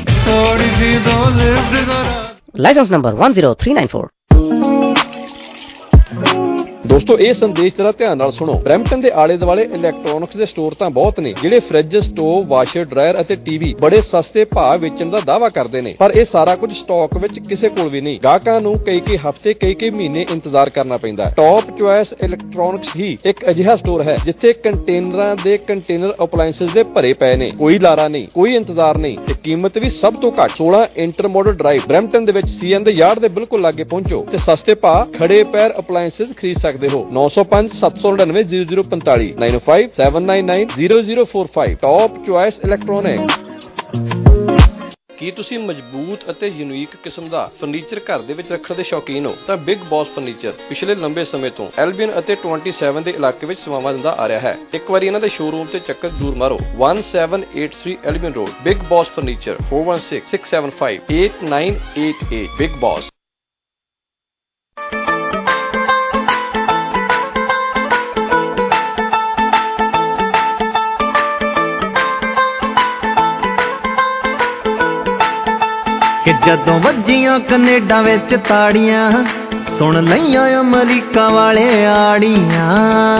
Licence number one zero three nine four. ਦੋਸਤੋ ਇਹ ਸੰਦੇਸ਼ ਜਰਾ ਧਿਆਨ ਨਾਲ ਸੁਣੋ। ਬਰੈਂਪਟਨ ਦੇ ਆਲੇ ਦੁਆਲੇ ਇਲੈਕਟ੍ਰੋਨਿਕਸ ਦੇ ਸਟੋਰ ਤਾਂ ਬਹੁਤ ਨੇ ਜਿਹੜੇ ਫ੍ਰਿਜ, ਸਟੋਵ, ਵਾਸ਼ਰ, ਡਰਾਇਰ ਅਤੇ ਟੀਵੀ ਬੜੇ ਸਸਤੇ ਭਾਅ ਵੇਚਣ ਦਾ ਦਾਅਵਾ ਕਰਦੇ ਨੇ, ਪਰ ਇਹ ਸਾਰਾ ਕੁਝ ਸਟਾਕ ਵਿੱਚ ਕਿਸੇ ਕੋਲ ਵੀ ਨਹੀਂ। ਗਾਹਕਾਂ ਨੂੰ ਕਈ ਕਈ ਹਫ਼ਤੇ ਕਈ ਕਈ ਮਹੀਨੇ ਇੰਤਜ਼ਾਰ ਕਰਨਾ ਪੈਂਦਾ। ਟੌਪ ਚੁਆਇਸ ਇਲੈਕਟ੍ਰੋਨਿਕਸ ਹੀ ਇੱਕ ਅਜਿਹਾ ਸਟੋਰ ਹੈ ਜਿੱਥੇ ਕੰਟੇਨਰਾਂ ਦੇ ਕੰਟੇਨਰ ਅਪਲਾਇੰਸਸ ਦੇ ਭਰੇ ਪਏ ਨੇ। ਕੋਈ ਲਾਰਾ ਨਹੀਂ, ਕੋਈ ਇੰਤਜ਼ਾਰ ਨਹੀਂ ਤੇ ਕੀਮਤ ਵੀ ਸਭ ਤੋਂ ਘੱਟ। ਸੋਲਾਂ ਇੰਟਰਮੋਡਲ ਡਰਾਈਵ ਬਰੈਂਪਟਨ ਦੇ ਵਿੱਚ ਸੀਐਨ ਦੇ ਯਾਰਡ ਦੇ ਬਿਲਕੁਲ ਲਾਗੇ ਪਹੁੰਚੋ ਤੇ ਸਸਤੇ ਭਾਅ ਖੜੇ ਪੈਰ ਅਪਲਾਇੰਸਸ ਖਰੀਦ ਸਕਦੇ हो। नौ सौ पाँच सत्त सौ नड़िनवे जीरो जीरो पैंतालीस nine O five seven nine nine zero zero four five top choice electronic. ਕੀ ਤੁਸੀਂ ਮਜ਼ਬੂਤ ਅਤੇ ਯੂਨੀਕ ਕਿਸਮ ਦਾ ਫਰਨੀਚਰ ਘਰ ਦੇ ਵਿੱਚ ਰੱਖਣ ਦੇ ਸ਼ੌਕੀਨ ਹੋ ਤਾਂ ਬਿਗ ਬੌਸ ਫਰਨੀਚਰ ਪਿਛਲੇ ਲੰਬੇ ਸਮੇਂ ਤੋਂ ਐਲਬੀਅਨ ਅਤੇ ਸੱਤਾਈ ਦੇ ਇਲਾਕੇ ਵਿੱਚ ਸੇਵਾਵਾਂ ਦਿੰਦਾ ਆ ਰਿਹਾ ਹੈ। ਇੱਕ ਵਾਰੀ ਇਹਨਾਂ ਦੇ ਸ਼ੋਰੂਮ ਤੇ ਚੱਕਰ ਜ਼ਰੂਰ ਮਾਰੋ। one seven eight three Albion Road Big Boss furniture four one six six seven five eight nine eight eight Big Boss. ਕਿ ਜਦੋਂ ਵੱਜੀਆਂ ਕੈਨੇਡਾ ਵਿੱਚ ਤਾੜੀਆਂ ਸੁਣ ਲਈਆਂ ਅਮਰੀਕਾ ਵਾਲੇ ਆੜੀਆਂ।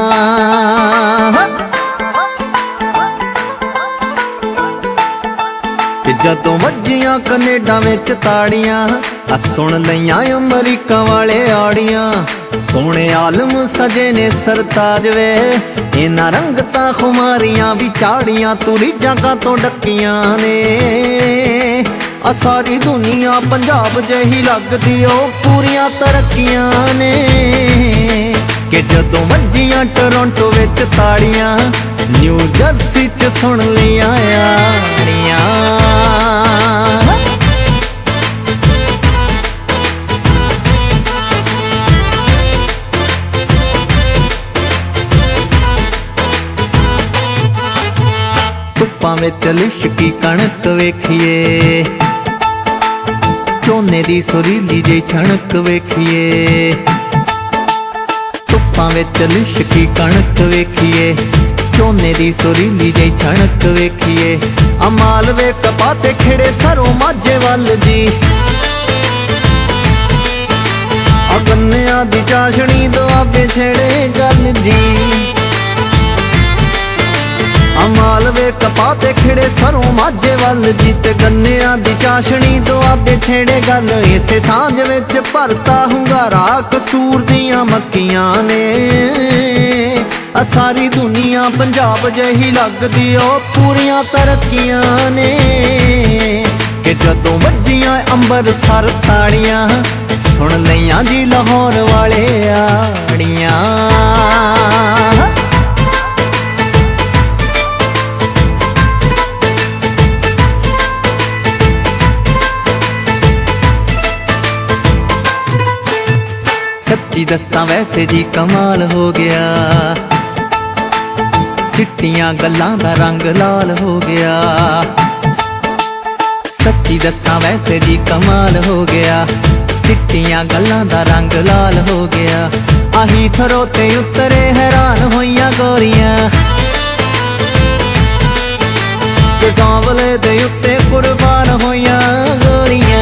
ਕਿ ਜਦੋਂ ਵੱਜੀਆਂ ਕੈਨੇਡਾ ਵਿੱਚ ਤਾੜੀਆਂ ਆ ਸੁਣ ਲਈਆਂ ਅਮਰੀਕਾ ਵਾਲੇ ਆੜੀਆਂ। ਸੋਹਣੇ ਆਲਮ ਸਜੇ ਨੇ ਸਰਤਾਜ ਵੇ ਇਹਨਾਂ ਰੰਗਤਾਂ ਖੁਮਾਰੀਆਂ ਵੀ ਚਾੜੀਆਂ ਤੁਰੀ ਜਗ੍ਹਾ ਤੋਂ ਡੱਕੀਆਂ ਨੇ। ਆ ਸਾਰੀ ਦੁਨੀਆ ਪੰਜਾਬ ਜਿਹੀ ਲੱਗਦੀ ਉਹ ਪੂਰੀਆਂ ਤਰੱਕੀਆਂ ਨੇ। ਕਿ ਜਦੋਂ ਵੱਜੀਆਂ ਟੋਰਾਂਟੋ ਵਿੱਚ ਤਾੜੀਆਂ ਨਿਊ ਜਰਸੀ ਚ ਸੁਣ ਲਈਆਂ ਆੜੀਆਂ। ਧੁੱਪਾਂ ਵਿੱਚ ਲਿਸ਼ਕੀ ਕਣਕ ਵੇਖੀਏ ਝੋਨੇ ਦੀ ਸੁਰੀਲੀ ਜਿਹੀ ਛਣਕ ਵੇਖੀਏ, ਧੁੱਪਾਂ ਵਿੱਚ ਲਿਸ਼ਕੀ ਕਣਕ ਵੇਖੀਏ, ਝੋਨੇ ਦੀ ਸੁਰੀਲੀ ਜਿਹੀ ਛਣਕ ਵੇਖੀਏ, ਆ ਮਾਲਵੇ ਕਪਾਹ ਤੇ ਖਿੜੇ ਸਰੋਂ ਮਾਝੇ ਵੱਲ ਜੀ, ਆ ਗੰਨਿਆਂ ਦੀ ਚਾਸ਼ਣੀ ਦੁਆਬੇ ਛੇੜੇ ਗੱਲ ਜੀ, ਆ ਮਾਲਵੇ ਕਪਾਹ ਤੇ ਖਿੜੇ ਸਰੋਂ ਮਾਝੇ ਵੱਲ ਜੀ, ਤੇ ਗੰਨਿਆਂ ਦੀ ਚਾਸ਼ਣੀ ਦੁਆਬੇ ਛੇੜੇ ਗੱਲ, ਇਸੇ ਸਾਂਝ ਵਿੱਚ ਭਰਤਾ ਹੁੰਗਾਰਾ ਕਸੂਰ ਦੀਆਂ ਮੱਕੀਆਂ ਨੇ, ਆ ਸਾਰੀ ਦੁਨੀਆ ਪੰਜਾਬ ਜਿਹੀ ਲੱਗਦੀ ਉਹ ਪੂਰੀਆਂ ਤਰੱਕੀਆਂ ਨੇ, ਕਿ ਜਦੋਂ ਵੱਜੀਆਂ ਅੰਬਰਸਰ ਤਾੜੀਆਂ ਸੁਣ ਲਈਆਂ ਜੀ ਲਾਹੌਰ ਵਾਲੇ ਆੜੀਆਂ। ਸੱਚੀ ਦੱਸਾਂ ਵੈਸੇ ਜੀ ਕਮਾਲ ਹੋ ਗਿਆ, ਚਿੱਟੀਆਂ ਗੱਲਾਂ ਦਾ ਰੰਗ ਲਾਲ ਹੋ ਗਿਆ, ਸੱਚੀ ਦੱਸਾਂ ਵੈਸੇ ਜੀ ਕਮਾਲ ਹੋ ਗਿਆ, ਚਿੱਟੀਆਂ ਗੱਲਾਂ ਦਾ ਰੰਗ ਲਾਲ ਹੋ ਗਿਆ, ਆਹੀ ਥਰੋ ਤੇ ਉਤਰੇ ਹੈਰਾਨ ਹੋਈਆਂ ਗੋਰੀਆਂ, ਤੇ ਸਾਂਵਲੇ ਦੇ ਉੱਤੇ ਕੁਰਬਾਨ ਹੋਈਆਂ ਗੋਰੀਆਂ,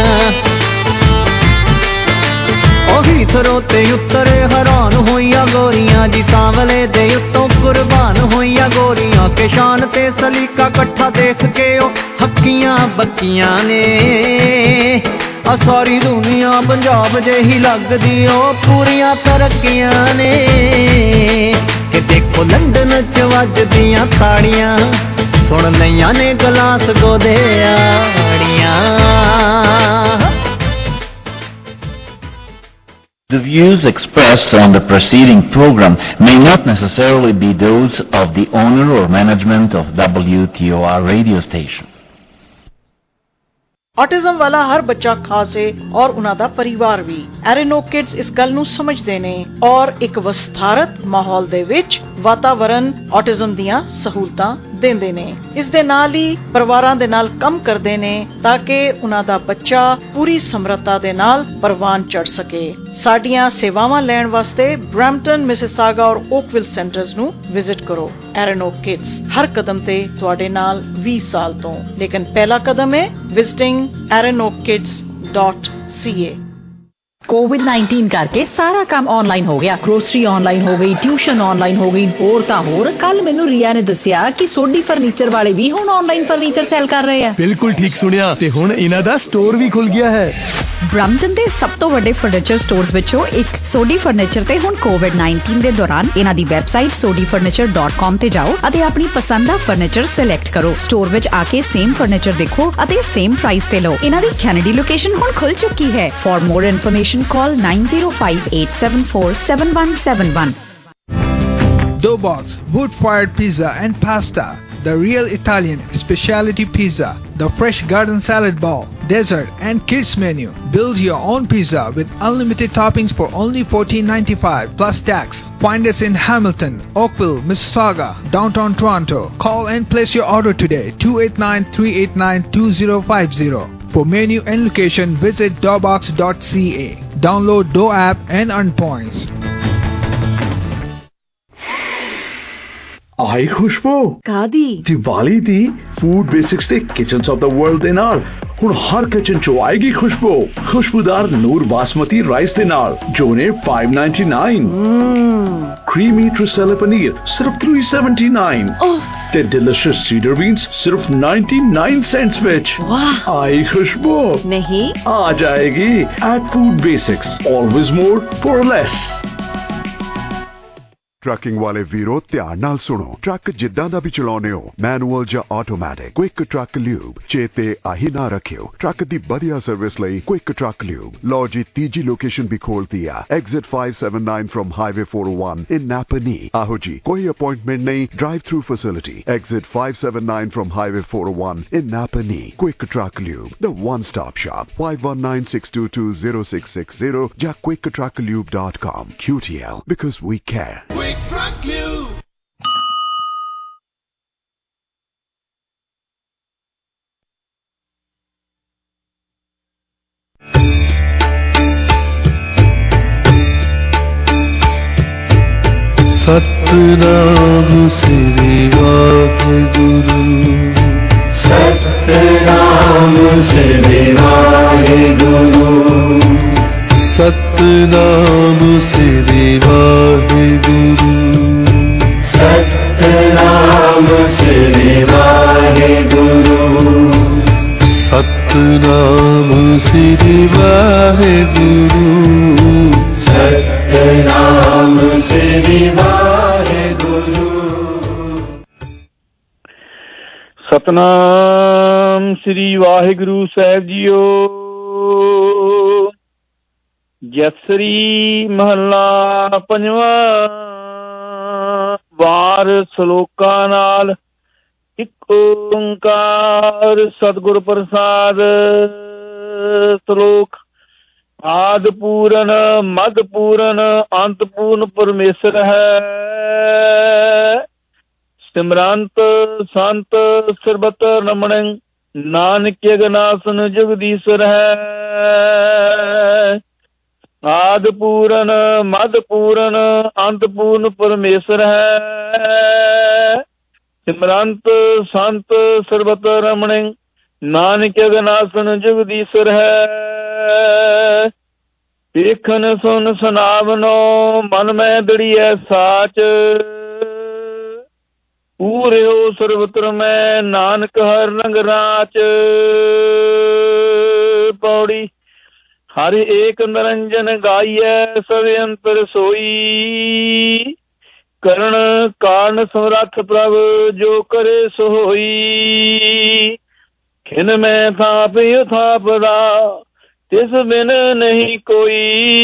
ਉਹੀ ਥਰੋ ਤੇ ਉਤਰੇ ਹੈਰਾਨ ਹੋਈਆਂ ਗੋਰੀਆਂ ਜੀ, ਸਾਂਵਲੇ ਦੇ ਉੱਤੋਂ ਕੁਰਬਾਨ ਹੋਈਆਂ ਗੋਰੀਆਂ, ਕਿ ਸ਼ਾਨ ਤੇ ਸਲੀਕਾ ਇਕੱਠਾ ਦੇਖ ਕੇ ਉਹ ਹੱਕੀਆਂ ਬੱਕੀਆਂ ਨੇ, ਆ ਸਾਰੀ ਦੁਨੀਆ ਪੰਜਾਬ ਜਿਹੀ ਲੱਗਦੀ ਉਹ ਪੂਰੀਆਂ ਤਰੱਕੀਆਂ ਨੇ, ਕਿ ਦੇਖੋ ਲੰਡਨ ਚ ਵੱਜਦੀਆਂ ਤਾੜੀਆਂ ਸੁਣ ਲਈਆਂ ਨੇ ਗਲਾਸਗੋ ਦੇ ਆੜੀਆਂ। The views expressed on the preceding program may not necessarily be those of the owner or management of W T O R radio station. Autism वाला हर बच्चा खास है और उन्हां परिवार भी। एरेनो किड्स इस गल नूं समझदे ने और एक विस्तारत माहौल दे विच वातावरण ऑटिज्म दियां सहूलतां देंदे ने। इस दे नाल ही परिवारां दे नाल काम करदे ने ताकि उन्हां दा बच्चा पूरी समर्था दे नाल परवान चढ़ सके। साडियां सेवावां लैण वास्ते ब्रैम्पटन, मिसिसागा और ओकविल सेंटर्स नूं विजिट करो। एरेनो किड्स हर कदम ते तुहाडे नाल बीस साल तो, लेकिन पहला कदम है visiting Erinoak Kids dot C A. COVID nineteen करके सारा काम ऑनलाइन हो गया, ग्रोसरी ऑनलाइन हो गई, ट्यूशन ऑनलाइन हो गई, होर तां होर। कल मैनू रिया ने दस्सिया कि सोडी फर्नीचर वाले भी हुण ऑनलाइन फर्नीचर सेल कर रहे हैं। बिल्कुल ठीक सुनिया, ते हुण इन्हां दा स्टोर भी खुल गया है। ब्रैम्पटन दे सब तो वड्डे फर्नीचर स्टोर्स विचों एक सोडी फर्नीचर ते हुण कोविड नाइनटीन दे दौरान इन्हां दी website Sodhi furniture dot com ते जाओ अते अपनी पसंद दा फर्नीचर सिलेक्ट करो। स्टोर विच आके सेम फर्नीचर देखो अते सेम प्राइस ते लो। इन्हां दी कैनेडी लोकेशन हुण खुल चुकी है। For more information call nine zero five eight seven four seven one seven one. Doughbox wood-fired pizza and pasta. The real Italian specialty pizza. The fresh garden salad bowl, dessert and kids menu. Build your own pizza with unlimited toppings for only fourteen ninety-five plus tax. Find us in Hamilton, Oakville, Mississauga, downtown Toronto. Call and place your order today. two eight nine three eight nine two zero five zero. For menu and location, visit doughbox dot c a. Download Dough app and earn points. आई खुशबू कादी दिवाली दी Food Basics दे kitchens of the world दे नाल हुण हर kitchen चो आएगी खुशबू खुशबूदार नूर बासमती राइस दे नाल जो ने five ninety-nine क्रीमी ट्रिसेला पनीर सिर्फ three seventy-nine ते डिलिशियस सीडर बीन्स सिर्फ ninety-nine सेंट्स विच। वाह आई खुशबू नहीं आ जाएगी at Food Basics always more for less. Trucking वाले वीरो ध्यान नाल सुनो। ट्रक जिद्दां दा भी चलाउने हो, मैनुअल जां ऑटोमैटिक, क्विक ट्रक ल्यूब चेते आही ना रखियो। ट्रक दी बढ़िया सर्विस लई क्विक ट्रक ल्यूब। लो जी तीजी लोकेशन भी खोलती है, exit five seventy-nine from highway four oh one in Napanee. आहो जी कोई अपॉइंटमेंट नहीं, drive thru facility. Exit five seventy-nine from highway four oh one in Napanee. Quick Truck Lube, the one stop shop. five one nine six two two zero six six zero या quick truck lube dot com. Q T L because we care. Truck Lube. Satnam Shri Waheguru Satnam Shri Waheguru Satnam Shri Waheguru Satnam Shri Waheguru Satnam Shri Waheguru Satnam Shri Waheguru Satnam Shri Waheguru Sahib जीओ। जसरी महला पंजवा वार सलोका नाल इक ओंकार सतगुर प्रसाद। श्लोक आद पूरन मद पूरन अंत पूर्ण परमेश्वर है। सिमरंत संत सरबत रमण नानक अगनासन जगदीश्वर है। आद पूरन मद पूरन अंत पूर्ण परमेश्वर है। सिमरंत संत सरबत रमण नानक अगनासन जगदीश्वर है। देखन सुन सुनावनो मन में दड़िए साच। पूरे हो सर्वत्र में नानक हर रंग राच। पौड़ी हर एक निरंजन गाइए सब अंतर सोई। करण कारण समरथ प्रभ जो करे सो होई। खिन में थाप थापदा तिस बिन नहीं कोई।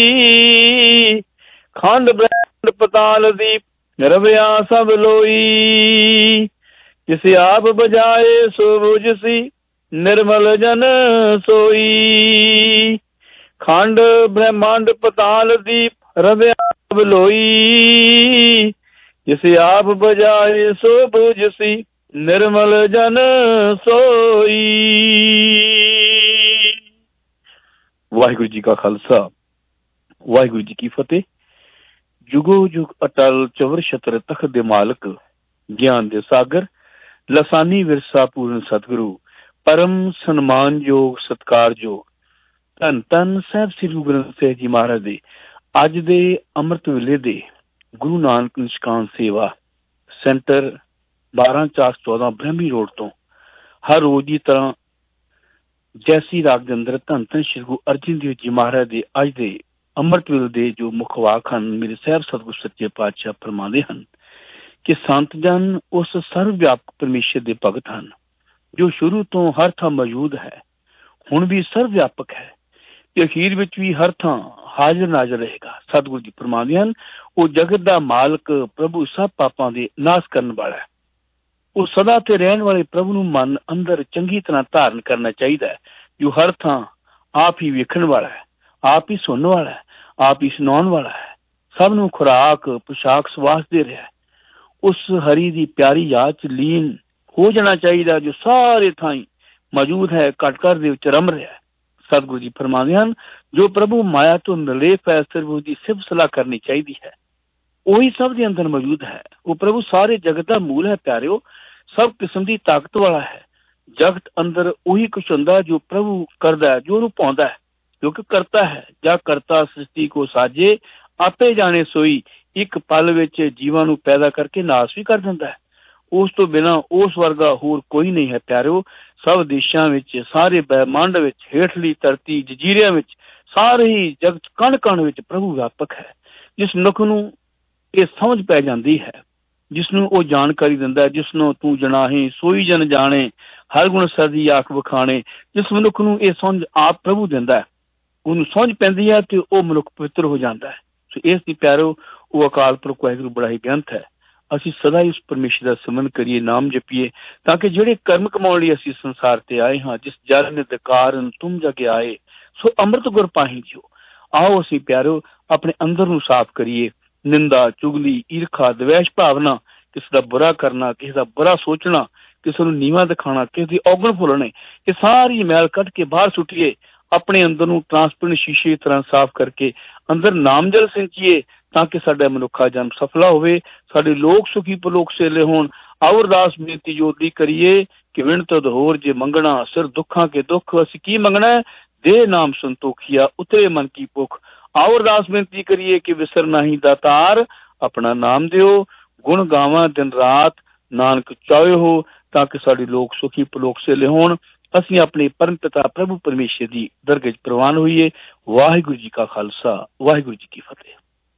खंड ब्रह्मांड पताल दीप रव्या सब लोई। जिसे आप बजाए सो बुझसी निर्मल जन सोई। खंड ब्रह्मांड पताल दीप रव्या सब लोई। जिसे आप बजाए सो बुझसी निर्मल जन सोई। वाहिगुरु जी का खालसा वाहिगुरु जी की फतेह। जुगो जुग अटल चवर छत्र तख दे मालक ज्ञान दे सागर लसानी विरसा पूर्ण सतगुरु परम सन्मान योग सत्कार योग धन धन साहब श्री गुरु ग्रंथ साहिब जी महाराज दे अज दे अमृत वेले दे गुरु नानक निष्काम सेवा सेंटर बारह चार चौदह ब्रह्मी रोड तो हर रोज की तरह जैसी राग के अंदर धन धन श्री गुरु अर्जन देव जी महाराज दे अज दे अमृत वेले दे जो मुख वाक हैं मेरे साहब सतगुरु सच्चे पातशाह फरमाते हैं कि संत जन उस सर्वव्यापक परमेश्वर के भगत हैं जो शुरू तो हर थां मौजूद है, हुण भी सर्वव्यापक है ते अखीर विच भी हर थां हाजिर नाजर रहेगा। सतगुरु जी फरमाते हैं वो जगत का मालक प्रभु सब पापां दे नाश करने वाला है। वो सदा ते रहने वाले प्रभु नूं मन अंदर चंगी तरह धारण करना चाहिए जो हर थां आप ही वेखण वाला है, आप ही सुनने वाला है, आप ही सुनाउण वाला है, सब नूं खुराक पोशाक सवास दे रहा है। उस हरी दी प्यारी याद च लीन हो जाना चाहिए जो सारे थाई मौजूद है, घट घर दे विच रम रहा है। सतगुरु जी फरमाते हैं जो प्रभु माया तो निर्लेप है सिर्फ उसकी सिफत सलाह करनी चाहिए है, वही सब के अंदर मौजूद है। वो प्रभु सारे जगत का मूल है प्यारिओ, सब किस्म की ताकत वाला है। जगत अंदर वही कुछ हुंदा जो प्रभु करदा है, जो उन्हें पाउंदा है, जो कि करता है। जा करता सृष्टि को साजे आपे जाने सोई, एक पल विच जीवां नूं पैदा करके नाश भी कर दिंदा है। उस तो बिना उस वर्गा होर कोई नहीं है प्यारिओ। सब देशां विच सारे ब्रह्मांड विच हेठली धरती जजीरियां विच सारे ही जगत कण कण विच प्रभु व्यापक है। जिस मनुख नूं ये समझ पै जाती है, जिसनों वो जानकारी दिंदा है, जिसनों तू जनाहे सोई जन जाने हर गुण सदी आख वखाणे, जिस मनुख नूं ये समझ आप प्रभु दिंदा है, उन्होंने समझ पैंदी है ते वो मनुख पवित्र हो जाता है। सो इस दी प्यारो वो अकाल पुरख वाहिगुरू बड़ा ही बेअंत है। असी सदा ही उस परमेश्वर का सिमरन करिए, नाम जपीए, ताकि जिहड़े कर्म कमाउण लई असी संसार ते आए हाँ, जिस जल ने दकारण तुम जगे आए सो अमृत गुर पाही जियो। आओ असी प्यारो अपने अंदर नूं साफ करिए। निंदा चुगली ईर्खा द्वेष भावना, किसी का बुरा करना, किसी का बुरा सोचना, किसी नूं नीवा दिखाना, किसी दी औगण फुलने, ये सारी मैल कढ के बाहर सुटिए। अपने अंदर नूं ट्रांसपेरेंट शीशे की तरह साफ करके अंदर नाम जल सिंचिए, ਤਾਂ ਕਿ ਸਾਡਾ ਮਨੁੱਖਾ ਜਨਮ ਸਫਲਾ ਹੋਵੇ, ਸਾਡੇ ਲੋਕ ਸੁਖੀ ਪਲੋਕ ਸੇਲੇ ਹੋਣ। ਆਓ ਅਰਦਾਸ ਬੇਨਤੀ ਜੋਦੀ ਕਰੀਏ ਕਿ ਵਿਣ ਤਦ ਹੋਰ ਜੇ ਮੰਗਣਾ ਸਿਰ ਦੁੱਖਾਂ ਕੇ ਦੁੱਖ, ਅਸੀਂ ਕੀ ਮੰਗਣਾ ਹੈ? ਦੇ ਨਾਮ ਸੰਤੋਖੀਆ ਉਤਰੇ ਮਨ ਕੀ ਭੁੱਖ। ਆਓ ਅਰਦਾਸ ਬੇਨਤੀ ਕਰੀਏ ਕਿ ਵਿਸਰ ਨਹੀਂ ਦਾਤਾਰ, ਆਪਣਾ ਨਾਮ ਦਿਓ, ਗੁਣ ਗਾਵਾਂ ਦਿਨ ਰਾਤ, ਨਾਨਕ ਚਾਹੇ ਹੋ, ਤਾਂ ਕਿ ਸਾਡੇ ਲੋਕ ਸੁਖੀ ਪਲੋਕ ਸੇਲੇ ਹੋਣ। ਅਸੀਂ ਆਪਣੇ ਪਰਮ ਪਿਤਾ ਪ੍ਰਭੂ ਪਰਮੇਸ਼ਰ ਦੀ ਦਰਗਾਹ 'ਚ ਪ੍ਰਵਾਨ ਹੋਈਏ। ਵਾਹਿਗੁਰੂ ਜੀ ਕਾ ਖਾਲਸਾ, ਵਾਹਿਗੁਰੂ ਜੀ ਕੀ ਫਤਿਹ।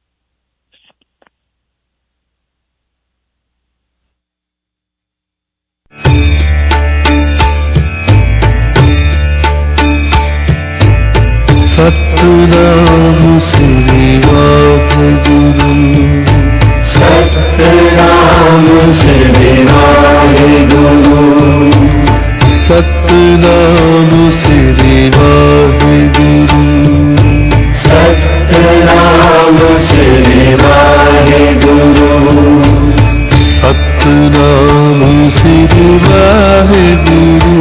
ਸਤਿਨਾਮ ਸ੍ਰੀ ਵਾਹਿਗੁਰੂ, ਸਤਿਨਾਮ ਸ੍ਰੀ ਵਾਹਿਗੁਰੂ, ਸਤਿਨਾਮ ਸ੍ਰੀ ਵਾਹਿਗੁਰੂ, ਸਤਿਨਾਮ ਸ੍ਰੀ ਵਾਹਿਗੁਰੂ, ਸਤਿਨਾਮ ਸ੍ਰੀ ਵਾਹਿਗੁਰੂ,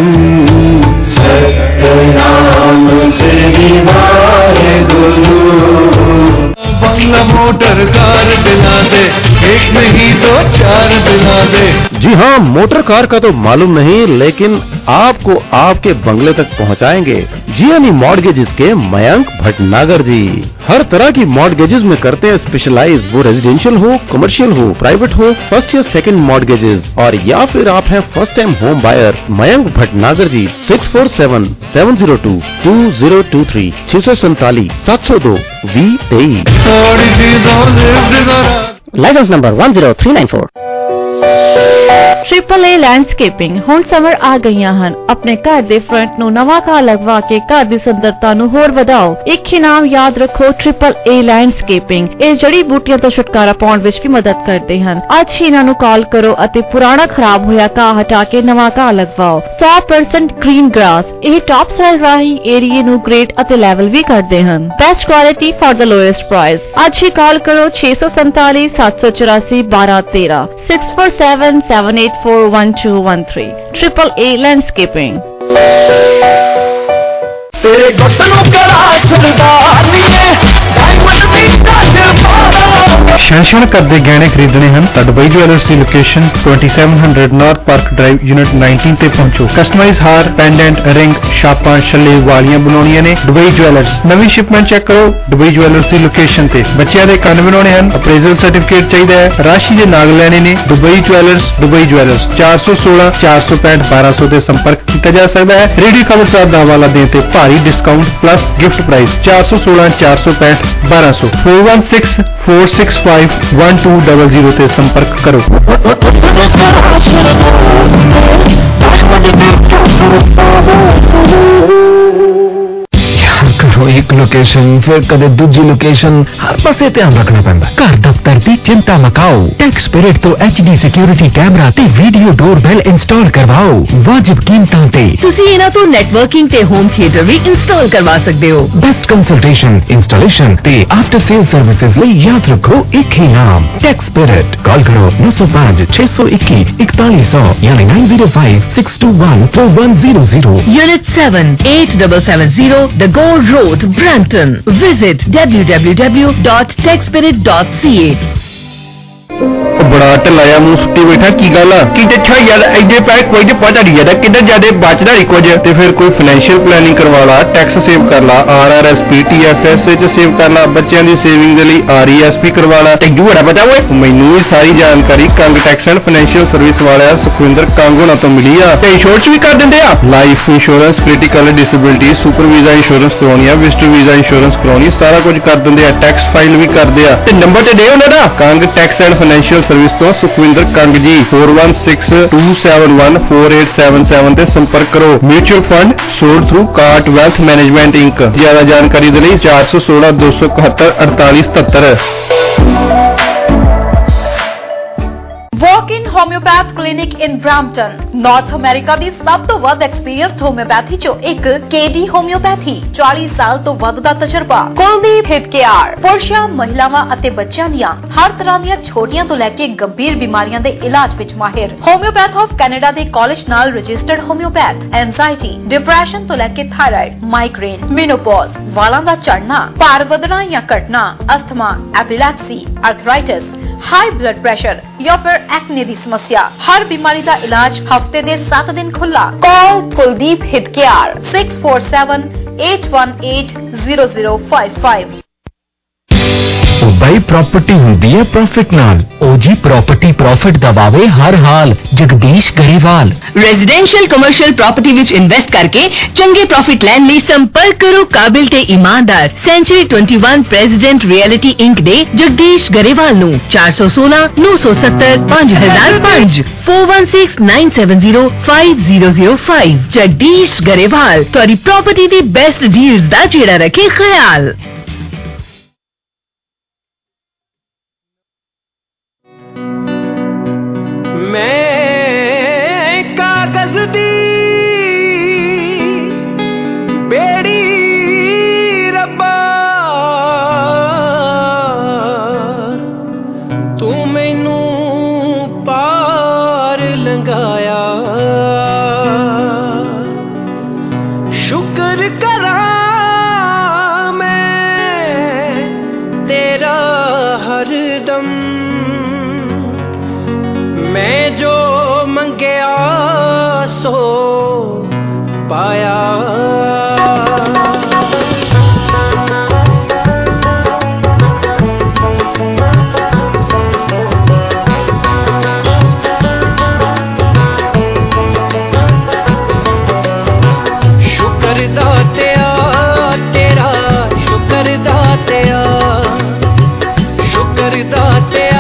ਸਤਿਨਾਮ ਸ੍ਰੀ ਵਾਹਿਗੁਰੂ। बंगला मोटर कार दिला दे, एक नहीं दो चार दिला दे। जी हाँ, मोटर कार का तो मालूम नहीं, लेकिन आपको आपके बंगले तक पहुंचाएंगे जियानी मॉडगेजेस के मयंक भटनागर जी। हर तरह की मॉडगेजेस में करते हैं स्पेशलाइज, वो रेजिडेंशियल हो, कमर्शियल हो, प्राइवेट हो, फर्स्ट या सेकंड मॉडगेजेस, और या फिर आप हैं first time home buyer. Mayank Bhatnagar ji six four seven seven zero two two zero two three छह सौ सैतालीस सात सौ दो वी तेईस। Licence number one zero three nine four। Triple A landscaping ਹੁਣ ਸਮਰ ਆ ਗਈਆਂ ਹਨ। ਆਪਣੇ ਘਰ ਦੇ ਫਰੰਟ ਨੂੰ ਨਵਾਂ ਘਾਹ ਲਗਵਾ ਕੇ ਘਰ ਦੀ ਸੁੰਦਰਤਾ ਨੂੰ ਹੋਰ ਵਧਾਓ। ਇੱਕ ਹੀ ਨਾਮ ਯਾਦ ਰੱਖੋ, ਟ੍ਰਿਪਲ ਏ ਲੈਂਡਸਕੇਪਿੰਗ। ਇਹ ਜੜੀ ਬੂਟੀਆਂ ਤੋਂ ਛੁਟਕਾਰਾ ਪਾਉਣ ਵਿੱਚ ਵੀ ਮਦਦ ਕਰਦੇ ਹਨ। ਅੱਜ ਹੀ ਇਹਨਾਂ ਨੂੰ ਕਾਲ ਕਰੋ ਅਤੇ ਪੁਰਾਣਾ ਖਰਾਬ ਹੋਇਆ ਘਾਹ ਹਟਾ ਕੇ ਨਵਾਂ ਘਾਹ ਲਗਵਾਓ। ਸੌ ਪਰਸੈਂਟ ਗ੍ਰੀਨ ਗ੍ਰਾਸ। ਇਹ ਟਾਪ ਸਾਈਲ ਰਾਹੀਂ ਏਰੀਏ ਨੂੰ ਗ੍ਰੇਟ ਅਤੇ ਲੈਵਲ ਵੀ ਕਰਦੇ ਹਨ। Best quality for the lowest price. ਅੱਜ ਹੀ ਕਾਲ ਕਰੋ ਛੇ ਸੌ ਸੰਤਾਲੀ ਸੱਤ ਸੌ ਚੁਰਾਸੀ ਬਾਰਾਂ ਤੇਰਾਂ six four seven seven eight four one two one three। Triple A Landscaping। तेरे गुट नूं करा सरदारनीए, डायमंड दी टच पारा। ਸ਼ੈਸ਼ਨ ਕਰਦੇ ਗਹਿਣੇ ਖਰੀਦਣੇ ਹਨ ਤਾਂ ਦੁਬਈ ਜੁਐਲਰਸ ਦੀ location twenty-seven hundred North Park Drive unit nineteen ਤੇ ਪਹੁੰਚੋ। ਕਸਟਮਾਈਜ਼ ਹਾਰ, ਪੈਂਡੈਂਟ, ਰਿੰਗ, ਛਾਪਾਂ, ਛੱਲੇ, ਵਾਲੀਆਂ ਬਣਾਉਣੀਆਂ ਨੇ ਦੁਬਈ ਜੁਐਲਰਸ। ਨਵੀਂ ਸ਼ਿਪਮੈਂਟ ਚੈੱਕ ਕਰੋ ਦੁਬਈ ਜੁਐਲਰਸ ਦੀ ਲੋਕੇਸ਼ਨ ਤੇ। ਬੱਚਿਆਂ ਦੇ ਕੰਨ ਬਣਾਉਣੇ ਹਨ, ਅਪਰੇਜ਼ਲ ਸਰਟੀਫਿਕੇਟ ਚਾਹੀਦਾ ਹੈ, ਰਾਸ਼ੀ ਦੇ ਨਾਗ ਲੈਣੇ ਨੇ। ਦੁਬਈ ਜੁਐਲਰਸ, ਦੁਬਈ ਜੁਐਲਰਸ ਚਾਰ ਸੌ ਸੋਲਾਂ ਚਾਰ ਸੌ ਪੈਂਹਠ ਬਾਰਾਂ ਸੌ ਤੇ ਸੰਪਰਕ ਕੀਤਾ ਜਾ ਸਕਦਾ ਹੈ। ਰੇਡੀਓ ਖਬਰ ਸਾਹਿਬ ਦਾ ਹਵਾਲਾ ਦੇਣ ਤੇ ਭਾਰੀ ਡਿਸਕਾਊਂਟ ਪਲੱਸ ਗਿਫਟ ਪ੍ਰਾਈਸ। ਚਾਰ ਸੌ ਸੋਲਾਂ ਚਾਰ ਸੌ ਪੈਂਹਠ ਬਾਰਾਂ ਸੌ four one six four six five one two zero zero ਤੇ ਸੰਪਰਕ ਕਰੋ। ਕਰੋ ਇੱਕ ਲੋਕੇਸ਼ਨ ਫਿਰ ਕਦੇ ਦੂਜੀ ਲੋਕੇਸ਼ਨ, ਹਰ ਪਾਸੇ ਧਿਆਨ ਰੱਖਣਾ ਪੈਂਦਾ। ਘਰ ਦਫ਼ਤਰ ਦੀ ਚਿੰਤਾ ਮਕਾਓ। ਟੈਕਸ ਸਪਿਰਿਟ ਤੋਂ ਐਚ ਡੀ ਸਿਕਿਉਰਿਟੀ ਕੈਮਰਾ ਤੇ ਵੀਡੀਓ ਡੋਰਬੈਲ ਇੰਸਟਾਲ ਕਰਵਾਓ ਵਾਜਿਬ ਕੀਮਤਾਂ ਤੇ। ਤੁਸੀਂ ਇਹਨਾਂ ਤੋਂ ਨੈਟਵਰਕਿੰਗ ਤੇ ਹੋਮ ਥੀਏਟਰ ਵੀ ਇੰਸਟਾਲ ਕਰਵਾ ਸਕਦੇ ਹੋ। ਬੈਸਟ ਕੰਸਲਟੇਸ਼ਨ, ਇੰਸਟਾਲੇਸ਼ਨ ਤੇ ਆਫਟਰ ਸੇਲ ਸਰਵਿਸਿਜ਼ ਲਈ ਯਾਦ ਰੱਖੋ ਇੱਕ ਹੀ ਨਾਮ, ਟੈਕਸ ਸਪਿਰਿਟ। ਕਾਲ ਕਰੋ ਨੌ ਸੌ ਪੰਜ ਛੇ ਸੌ ਇੱਕੀ ਇਕਤਾਲੀ ਸੌ ਯਾਨੀ nine zero five six two one four one zero zero। Unit seven eight seven seven zero The Gold Road, Brampton. Visit w w w dot tech spirit dot c a। ਬੜਾ ਢਲਾਇਆ ਮੂੰਹ ਸੁੱਟੀ ਬੈਠਾ, ਕੀ ਗੱਲ ਆ? ਕੀ ਦੇਖਿਆ ਯਾਰ, ਐਡੇ ਪੈਸੇ ਕੋਈ ਤੇ ਪਤਾ ਨਹੀਂ ਯਾਰ ਕਿੱਧਰ ਜਾਦੇ ਬਚਦਾ ਨਹੀਂ ਕੁਝ। ਤੇ ਫਿਰ ਕੋਈ ਫਾਈਨੈਂਸ਼ੀਅਲ ਪਲੈਨਿੰਗ ਕਰਵਾ ਲਾ, ਟੈਕਸ ਸੇਵ ਕਰ ਲਾ, R R S P T F S ਚ ਸੇਵ ਕਰ ਲਾ, ਬੱਚਿਆਂ ਦੀ ਸੇਵਿੰਗ ਦੇ ਲਈ ਆਰ ਈ ਐਸ ਪੀ ਕਰਵਾ ਲਾ। ਤੈਨੂੰ ਬੜਾ ਪਤਾ ਓਏ? ਮੈਨੂੰ ਵੀ ਸਾਰੀ ਜਾਣਕਾਰੀ Kang Tax and Financial Service ਵਾਲਿਆ ਸੁਖਵਿੰਦਰ ਕੰਗ ਹੋਣਾ ਤੋਂ ਮਿਲੀ ਆ। ਤੇ ਇੰਸ਼ੋਰੈਂਸ ਵੀ ਕਰ ਦਿੰਦੇ ਆ, life insurance, critical disability, super visa insurance ਕਰਾਉਣੀ ਆ, ਵਿਜ਼ਟਰ ਵੀਜ਼ਾ ਇੰਸ਼ੋਰੈਂਸ ਕਰਾਉਣੀ, ਸਾਰਾ ਕੁਝ ਕਰ ਦਿੰਦੇ ਆ। ਟੈਕਸ ਫਾਈਲ ਵੀ ਕਰਦੇ ਆ। ਤੇ ਨੰਬਰ ਤੇ ਦੇ ਉਹਨਾਂ ਦਾ, Kang Tax and Financial Service ਤੋਂ ਸੁਖਵਿੰਦਰ ਕੰਗ ਜੀ four one six two seven one four eight seven seven ਤੇ ਸੰਪਰਕ ਕਰੋ। Mutual fund sold through Carte Wealth Management Inc. ਜ਼ਿਆਦਾ ਜਾਣਕਾਰੀ ਦੇ ਲਈ ਚਾਰ ਸੌ ਸੋਲਾਂ ਦੋ ਸੌ ਇਕਹੱਤਰ ਅੜਤਾਲੀ ਸਤੱਤਰ। Walk in homeopath clinic in Brampton North America ਦੀ ਸਭ ਤੋਂ ਵੱਧ ਐਕਸਪੀਰੀਅੰਸਡ ਹੋਮਿਓਪੈਥੀ ਚੋਂ ਇੱਕ ਕੇਡੀ ਹੋਮਿਓਪੈਥੀ ਚਾਲੀ ਸਾਲ ਤੋਂ ਵੱਧ ਦਾ ਤਜਰਬਾ ਕੁਲਦੀਪ ਹਿੱਤ ਕੇਅਰ ਪੁਰਸ਼ਾਂ ਮਹਿਲਾਵਾਂ ਅਤੇ ਬੱਚਿਆਂ ਦੀਆਂ ਹਰ ਤਰ੍ਹਾਂ ਦੀਆਂ ਛੋਟੀਆਂ ਤੋਂ ਲੈ ਕੇ ਗੰਭੀਰ ਬਿਮਾਰੀਆਂ ਦੇ ਇਲਾਜ ਵਿੱਚ ਮਾਹਿਰ ਹੋਮਿਓਪੈਥ ਆਫ ਕੈਨੇਡਾ ਦੇ ਕਾਲਜ ਨਾਲ ਰਜਿਸਟਰਡ ਹੋਮਿਓਪੈਥ ਐਂਜ਼ਾਈਟੀ ਡਿਪਰੈਸ਼ਨ ਤੋਂ ਲੈ ਕੇ ਥਾਇਰਾਇਡ ਮਾਈਗ੍ਰੇਨ ਮੈਨੋਪੌਜ਼ ਵਾਲਾਂ ਦਾ ਝੜਨਾ ਭਾਰ ਵਧਣਾ ਜਾਂ ਘਟਣਾ asthma epilepsy arthritis high blood pressure या फिर एक्ने की समस्या हर बीमारी का इलाज हफ्ते दे सात दिन खुला call Kuldeep health care six four seven eight one eight zero zero five five buy property ਹੁੰਦੀ ਹੈ ਪ੍ਰੋਫਿਟ ਨਾਲ ਉਹ ਜੀ ਪ੍ਰਾਪਰਟੀ ਪ੍ਰੋਫਿਟ ਦਬਾਵੇ ਹਰ ਹਾਲ Jagdish Grewal residential commercial property ਵਿੱਚ ਇਨਵੈਸਟ ਕਰਕੇ ਚੰਗੇ ਪ੍ਰੋਫਿਟ ਲੈਣ ਲਈ ਸੰਪਰਕ ਕਰੋ ਕਾਬਿਲ ਤੇ ਇਮਾਨਦਾਰ ਸੈਂਚੁਰੀ ਇਕੱਤੀ ਪ੍ਰੈਜ਼ੀਡੈਂਟ ਰਿਐਲਿਟੀ ਇੰਕ ਦੇ ਜਗਦੀਸ਼ ਗਰੇਵਾਲ ਨੂੰ ਚਾਰ ਸੌ ਸੋਲਾਂ ਨੌ ਸੌ ਸੱਤਰ ਪੰਜ ਹਜ਼ਾਰ ਪੰਜ four one six nine seven zero five zero zero five Jagdish Grewal ਤੁਹਾਡੀ ਪ੍ਰਾਪਰਟੀ ਦੀ ਬੈਸਟ ਡੀਲਸ ਦਾ ਜਿਹੜਾ ਰੱਖੇ ਖਿਆਲ मैं कागज दी बेड़ी रब्बा तू मैनू पार लंघाया शुक्र करा मैं तेरा हरदम मैं जो मंगया सो पाया शुक्र दातिया तेरा शुक्र दातिया शुक्र दातिया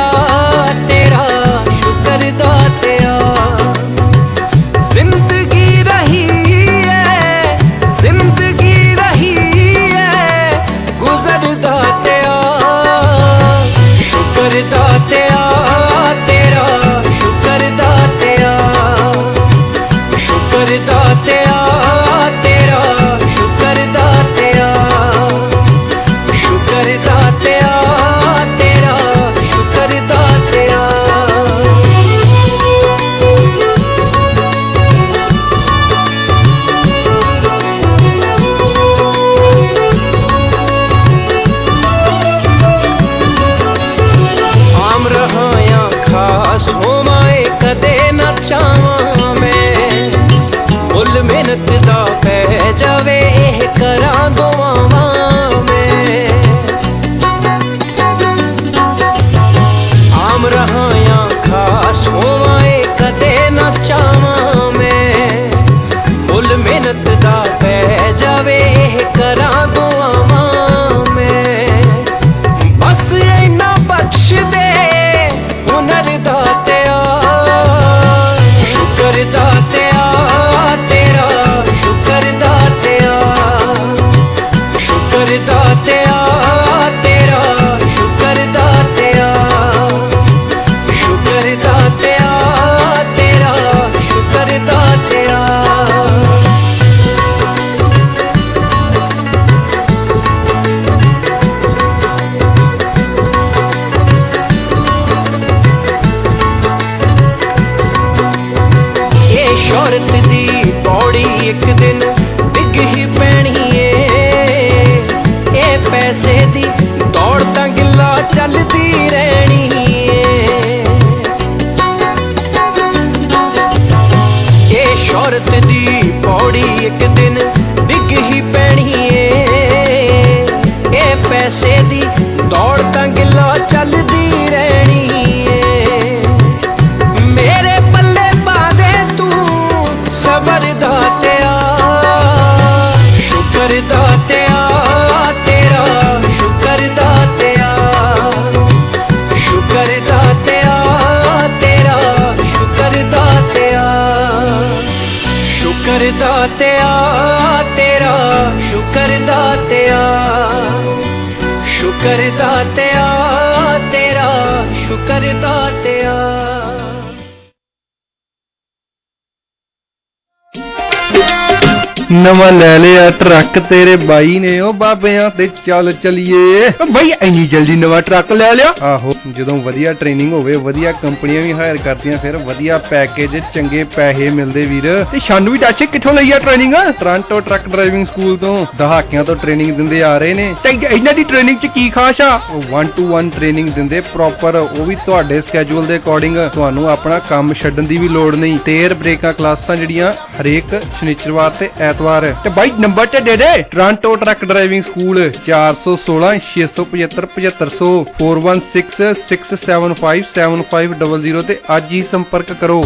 जिंदगी रही है जिंदगी रही है गुजर दातिया शुक्र दातिया तेरा शुक्र दातिया शुक्र दातिया तेरा शुक्र दातिया शुक्र दातिया तेरा शुक्र दातिया कदे न चावां मैं फुल मेहनत दा पै जावे करा दुआवां मैं आम रहा या खास होवां कदे न चावां मैं फुल मेहनत दा पै जावे करा दुआवां मैं बस इन्ना बख्श दे हुनर दातिया शुक्र दातिया तेरा शुक्र दातिया शुक्र दातिया तेरा शुक्र दातिया शुक्र दातिया तेरा शुक्र दातिया शोहरत दी पौड़ी एक दिन डिग ही पैनी ए पैसे दी दौड़ तां गिला चलदी रहनी ए शोहरत दी पौड़ी एक दिन डिग ही पैनी ए पैसे दी दौड़ तां गिला चलदी रहनी मेरे पल्ले पादे तू सबर दातिया शुक्र दातिया तेरा शुक्र दातिया शुक्र दातिया तेरा शुक्र दातिया शुक्र दातिया तेरा शुक्र दातिया शुक्र दातिया तेरा शुक्र दातिया ਨਵਾਂ ਲੈ ਲਿਆ ਟਰੱਕ ਤੇਰੇ ਬਾਈ ਨੇ, ਉਹ ਬਾਬਿਆਂ ਤੇ ਚੱਲ ਚਲੀਏ। ਬਾਈ ਇੰਨੀ ਜਲਦੀ ਨਵਾਂ ਟਰੱਕ ਲੈ ਲਿਆ? ਆਹੋ, ਜਦੋਂ ਵਧੀਆ ਟ੍ਰੇਨਿੰਗ ਹੋਵੇ, ਵਧੀਆ ਕੰਪਨੀਆਂ ਵੀ ਹਾਇਰ ਕਰਦੀਆਂ, ਫਿਰ ਵਧੀਆ ਪੈਕੇਜ, ਚੰਗੇ ਪੈਸੇ ਮਿਲਦੇ ਵੀਰ। ਤੇ ਸਾਨੂੰ ਵੀ ਦੱਸ ਕਿੱਥੋਂ ਲਈ ਆ training? Toronto truck driving school ਤੋਂ ਦਹਾਕਿਆਂ ਤੋਂ ਟ੍ਰੇਨਿੰਗ ਦਿੰਦੇ ਆ ਰਹੇ ਨੇ। ਤੇ ਇਹਨਾਂ ਦੀ ਟ੍ਰੇਨਿੰਗ ਚ ਕੀ ਖਾਸ ਆ? ਵਨ ਟੂ ਵਨ ਟ੍ਰੇਨਿੰਗ ਦਿੰਦੇ ਪ੍ਰੋਪਰ, ਉਹ ਵੀ ਤੁਹਾਡੇ ਸਕੇਜੂਲ ਦੇ ਅਕੋਰਡਿੰਗ। ਤੁਹਾਨੂੰ ਆਪਣਾ ਕੰਮ ਛੱਡਣ ਦੀ ਵੀ ਲੋੜ ਨਹੀਂ। ਟੇਰ ਬ੍ਰੇਕਾਂ ਕਲਾਸਾਂ ਜਿਹੜੀਆਂ ਹਰੇਕ ਸ਼ਨੀਚਰਵਾਰ ਤੇ ਐਤਵਾਰ। ਤੇ ਬਾਈ ਨੰਬਰ ਤੇ ਦੇ ਦੇ, ਟੋਰਾਂਟੋ ਟਰੱਕ ਡਰਾਈਵਿੰਗ ਸਕੂਲ, ਚਾਰ ਸੌ ਸੋਲਾਂ ਛੇ ਸੌ ਪਝੱਤਰ ਪਝੱਤਰ ਸੌ four one six six seven five seven five double zero ਤੇ ਅੱਜ ਹੀ ਸੰਪਰਕ ਕਰੋ।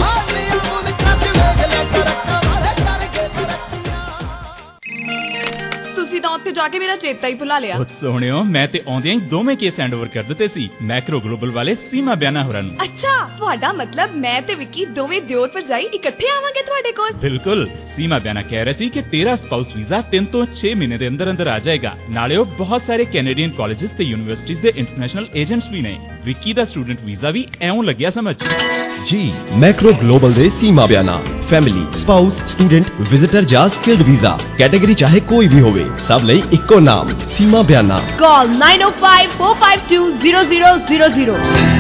ਉੱਥੇ ਜਾ ਕੇ ਮੇਰਾ ਚੇਤਾ ਹੀ ਭੁਲਾ ਲਿਆ। ਸੋਹਣਿਓ, ਮੈਂ ਤੇ ਆਉਂਦਿਆਂ ਹੀ ਦੋਵੇਂ ਕੇਸ ਹੈਂਡਓਵਰ ਕਰ ਦਿੱਤੇ ਸੀ ਮੈਕਰੋ ਗਲੋਬਲ ਵਾਲੇ ਸੀਮਾ ਬਿਆਨਾ ਹੋਰਾਂ ਨੂੰ। ਅੱਛਾ, ਤੁਹਾਡਾ ਮਤਲਬ ਮੈਂ ਤੇ ਵਿੱਕੀ ਦੋਵੇਂ ਦਿਓਰ ਭਰਜਾਈ ਇਕੱਠੇ ਆਵਾਂਗੇ ਤੁਹਾਡੇ ਕੋਲ? ਬਿਲਕੁਲ। ਸੀਮਾ ਬਿਆਨਾ ਕਹਿ ਰਹੇ ਸੀ ਕਿ ਤੇਰਾ ਸਪਾਊਸ ਵੀਜ਼ਾ ਤਿੰਨ ਤੋਂ ਛੇ ਮਹੀਨੇ ਦੇ ਅੰਦਰ ਅੰਦਰ ਆ ਜਾਏਗਾ। ਨਾਲੇ ਉਹ ਬਹੁਤ ਸਾਰੇ ਕੈਨੇਡੀਅਨ ਕਾਲਜਿਸ ਤੇ ਯੂਨੀਵਰਸਿਟੀਜ਼ ਦੇ ਇੰਟਰਨੈਸ਼ਨਲ ਏਜੰਟਸ ਵੀ ਨੇ। ਵਿੱਕੀ ਦਾ ਸਟੂਡੈਂਟ ਵੀਜ਼ਾ ਵੀ ਐਉਂ ਲੱਗਿਆ ਸਮਝ। ਜੀ ਮੈਕਰੋ ਗਲੋਬਲ ਦੇ Seema Biana family, spouse, student, visitor ਜਾਂ ਸਕਿਲਡ ਵੀਜ਼ਾ ਕੈਟੇਗਰੀ ਚਾਹੇ ਕੋਈ ਵੀ ਹੋਵੇ, ਸਭ ਲਈ ਇੱਕੋ ਨਾਮ Seema Biana. Call nine O five four five two zero zero zero zero.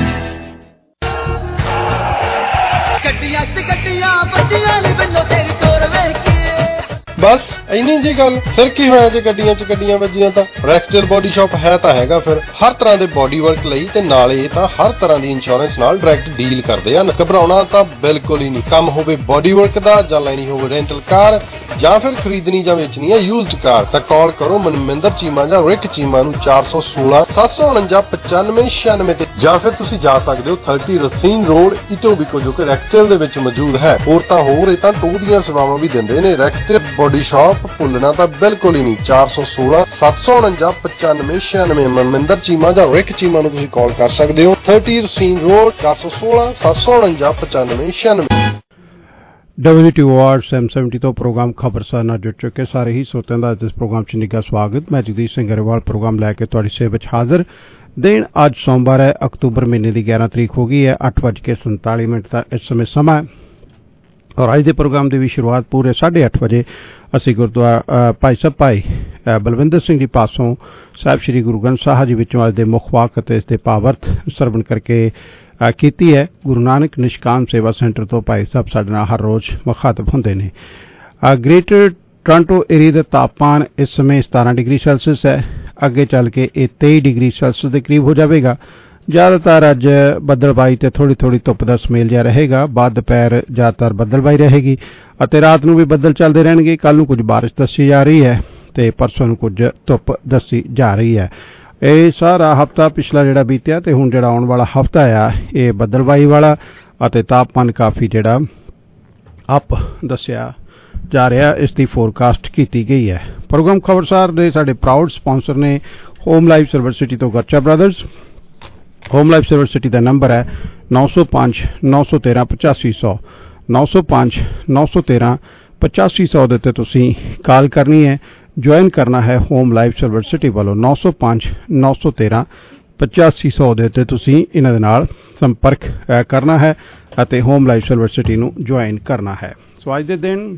ਗੱਡੀਆਂ ਚ ਗੱਡੀਆਂ ਵੱਡੀਆਂ ਨੇ ਬੰਨੋ ਤੇਰੀ ਤੋਰ ਵੇਖ ਕੇ। ਬਸ ਇੰਨੀ ਜੀ ਗੱਲ। ਫਿਰ ਕੀ ਹੋਇਆ ਜੇ ਗੱਡੀਆਂ ਚ ਗੱਡੀਆਂ ਵੱਜੀਆਂ ਤਾਂ? ਰੈਕਸਟੇਲ ਬੋਡੀ ਸ਼ਾਪ ਹੈ ਤਾਂ ਹੈਗਾ ਫਿਰ ਹਰ ਤਰ੍ਹਾਂ ਦੇ ਬੋਡੀ ਵਰਕ ਲਈ, ਤੇ ਨਾਲੇ ਤਾਂ ਹਰ ਤਰ੍ਹਾਂ ਦੀ ਇੰਸ਼ੋਰੈਂਸ ਨਾਲ ਡਾਇਰੈਕਟ ਡੀਲ ਕਰਦੇ ਹਨ। ਘਬਰਾਉਣਾ ਤਾਂ ਬਿਲਕੁਲ ਹੀ ਨਹੀਂ। ਕੰਮ ਹੋਵੇ ਬੋਡੀ ਵਰਕ ਦਾ, ਜਾਂ ਲੈਣੀ ਹੋਵੇ ਰੈਂਟਲ ਕਾਰ, ਜਾਂ ਫਿਰ ਖਰੀਦਣੀ ਜਾਂ ਵੇਚਣੀ ਹੈ ਯੂਜ਼ਡ ਕਾਰ, ਤਾਂ ਕਾਲ ਕਰੋ ਮਨਮਿੰਦਰ ਚੀਮਾ ਜਾਂ ਰਿਕ ਚੀਮਾ ਨੂੰ ਚਾਰ ਸੌ ਸੋਲਾਂ ਸੱਤ ਸੌ ਉਣੰਜਾ ਪਚਾਨਵੇਂ ਛਿਆਨਵੇਂ ਤੇ, ਜਾਂ ਫਿਰ ਤੁਸੀਂ ਜਾ ਸਕਦੇ ਹੋ ਤੀਹ ਰਸੀਨ ਰੋਡ ਇਟੋਬੀਕੋ, ਜੋ ਕਿ ਰੈਕਸਟੇਲ ਦੇ ਵਿੱਚ ਮੌਜੂਦ ਹੈ। ਹੋਰ ਤਾਂ ਹੋਰ ਇਹ ਤਾਂ ਟੂ ਦੀਆਂ ਸੇਵਾਵਾਂ ਵੀ ਦਿੰਦੇ ਨੇ। ਰੈਕਸਟੇਲ ਬੋਡੀ ਸ਼ਾਪ, ਭੁੱਲਣਾ ਤਾਂ ਬਿਲਕੁਲ ਹੀ ਨਹੀਂ। ਚਾਰ ਸੌ ਸੋਲਾਂ ਸੱਤ ਸੌ ਉਣੰਜਾ ਪਚਾਨਵੇਂ ਛਿਆਨਵੇਂ ਮਨਮਿੰਦਰ ਚੀਮਾ ਜਾਂ ਰਿਕ ਚੀਮਾ ਨੂੰ ਤੁਸੀਂ ਕਾਲ ਕਰ ਸਕਦੇ ਹੋ। ਤੀਹ ਰਸੀਨ ਰੋਡ, ਚਾਰ ਸੌ ਸੋਲਾਂ ਸੱਤ ਸੌ ਉਣੰਜਾ ਪਚਾਨਵੇਂ ਛਿਆਨਵੇਂ। W T O R seven seventy ਤੋਂ ਪ੍ਰੋਗਰਾਮ ਖਬਰਸਾਰ ਨਾਲ ਜੁੜ ਚੁੱਕੇ ਸਾਰੇ ਹੀ ਸਰੋਤਿਆਂ ਦਾ ਇਸ ਪ੍ਰੋਗਰਾਮ 'ਚ ਨਿੱਘਾ ਸਵਾਗਤ। ਮੈਂ ਜਗਦੀਸ਼ ਸਿੰਘ ਗਰੇਵਾਲ ਪ੍ਰੋਗਰਾਮ ਲੈ ਕੇ ਤੁਹਾਡੀ ਸੇਵਾ ਵਿੱਚ ਹਾਜ਼ਰ। ਦਿਨ ਅੱਜ ਸੋਮਵਾਰ ਹੈ, ਅਕਤੂਬਰ ਮਹੀਨੇ ਦੀ ਗਿਆਰਾਂ ਤਰੀਕ ਹੋ ਗਈ ਹੈ। ਅੱਠ ਵੱਜ ਕੇ ਸੰਤਾਲੀ ਮਿੰਟ ਦਾ ਇਸ ਸਮੇਂ ਸਮਾਂ ਹੈ। ਔਰ ਅੱਜ ਦੇ ਪ੍ਰੋਗਰਾਮ ਦੀ ਵੀ ਸ਼ੁਰੂਆਤ ਪੂਰੇ ਸਾਢੇ ਅੱਠ ਵਜੇ ਅਸੀਂ ਗੁਰਦੁਆਰਾ ਭਾਈ ਸਾਹਿਬ ਭਾਈ ਬਲਵਿੰਦਰ ਸਿੰਘ ਜੀ ਪਾਸੋਂ ਸਾਹਿਬ ਸ੍ਰੀ ਗੁਰੂ ਗ੍ਰੰਥ ਸਾਹਿਬ ਜੀ ਵਿੱਚੋਂ ਅੱਜ ਦੇ ਮੁੱਖ ਵਾਕ ਅਤੇ ਇਸ ਦੇ ਭਾਵਰਥ ਸਰਵਣ ਕਰਕੇ ਕੀਤੀ ਹੈ। ਗੁਰੂ ਨਾਨਕ ਨਿਸ਼ਕਾਮ ਸੇਵਾ ਸੈਂਟਰ ਤੋਂ ਭਾਈ ਸਾਹਿਬ ਸਾਡੇ ਨਾਲ ਹਰ ਰੋਜ਼ ਮੁਖਾਤਬ ਹੁੰਦੇ ਨੇ। ਗ੍ਰੇਟਰ ਟੋਰਾਂਟੋ ਏਰੀਆ ਦਾ ਤਾਪਮਾਨ ਇਸ ਸਮੇਂ ਸਤਾਰਾਂ ਡਿਗਰੀ ਸੈਲਸੀਅਸ ਹੈ। ਅੱਗੇ ਚੱਲ ਕੇ ਇਹ ਤੇਈ ਡਿਗਰੀ ਸੈਲਸੀਅਸ ਦੇ ਕਰੀਬ ਹੋ ਜਾਵੇਗਾ। ਜ਼ਿਆਦਾਤਰ ਅੱਜ ਬੱਦਲਬਾਈ ਤੇ ਥੋੜੀ ਥੋੜੀ ਧੁੱਪ ਦਾ ਸਮੇਲ ਜਿਹਾ ਰਹੇਗਾ। ਬਾਅਦ ਦੁਪਹਿਰ ਜ਼ਿਆਦਾਤਰ ਬੱਦਲਬਾਈ ਰਹੇਗੀ ਅਤੇ ਰਾਤ ਨੂੰ ਵੀ ਬੱਦਲ ਚੱਲਦੇ ਰਹਿਣਗੇ। ਕੱਲ ਨੂੰ ਕੁਝ ਬਾਰਿਸ਼ ਦੱਸੀ ਜਾ ਰਹੀ ਹੈ ਤੇ ਪਰਸੋਂ ਨੂੰ ਕੁਝ ਧੁੱਪ ਦੱਸੀ ਜਾ ਰਹੀ ਹੈ। ਇਹ ਸਾਰਾ ਹਫਤਾ ਪਿਛਲਾ ਜਿਹੜਾ ਬੀਤਿਆ ਤੇ ਹੁਣ ਜਿਹੜਾ ਆਉਣ ਵਾਲਾ ਹਫਤਾ ਆ ਇਹ ਬੱਦਲਬਾਈ ਵਾਲਾ ਅਤੇ ਤਾਪਮਾਨ ਕਾਫੀ ਜਿਹੜਾ ਅਪ ਦੱਸਿਆ ਜਾ ਰਿਹਾ, ਇਸ ਦੀ ਫੋਰਕਾਸਟ ਕੀਤੀ ਗਈ ਹੈ। ਪ੍ਰੋਗਰਾਮ ਖਬਰਸਾਰ ਦੇ ਸਾਡੇ ਪ੍ਰਾਊਡ ਸਪਾਂਸਰ ਨੇ ਹੋਮ ਲਾਈਫ ਸਿਲਵਰ ਸਿਟੀ ਤੋਂ Garcha brothers. Home Life Silver City ਦਾ ਨੰਬਰ ਹੈ ਨੌ ਸੌ ਪੰਜ ਨੌ ਸੌ ਤੇਰਾਂ ਪਚਾਸੀ ਸੌ ਨੌ ਸੌ ਪੰਜ ਨੌ ਸੌ ਤੇਰਾਂ ਪਚਾਸੀ ਸੌ ਦੇ ਉੱਤੇ ਤੁਸੀਂ ਕਾਲ ਕਰਨੀ ਹੈ। ਜੁਆਇਨ ਕਰਨਾ ਹੈ ਹੋਮ ਲਾਈਫ ਸਿਲਵਰ ਸਿਟੀ ਵੱਲੋਂ। ਨੌ ਸੌ ਪੰਜ ਨੌ ਸੌ ਤੇਰਾਂ ਪਚਾਸੀ ਸੌ ਦੇ ਉੱਤੇ ਤੁਸੀਂ ਇਹਨਾਂ ਦੇ ਨਾਲ ਸੰਪਰਕ ਕਰਨਾ ਹੈ ਅਤੇ ਹੋਮ ਲਾਈਫ ਸਿਲਵਰ ਸਿਟੀ ਨੂੰ ਜੁਆਇਨ ਕਰਨਾ ਹੈ। ਸੋ ਅੱਜ ਦੇ ਦਿਨ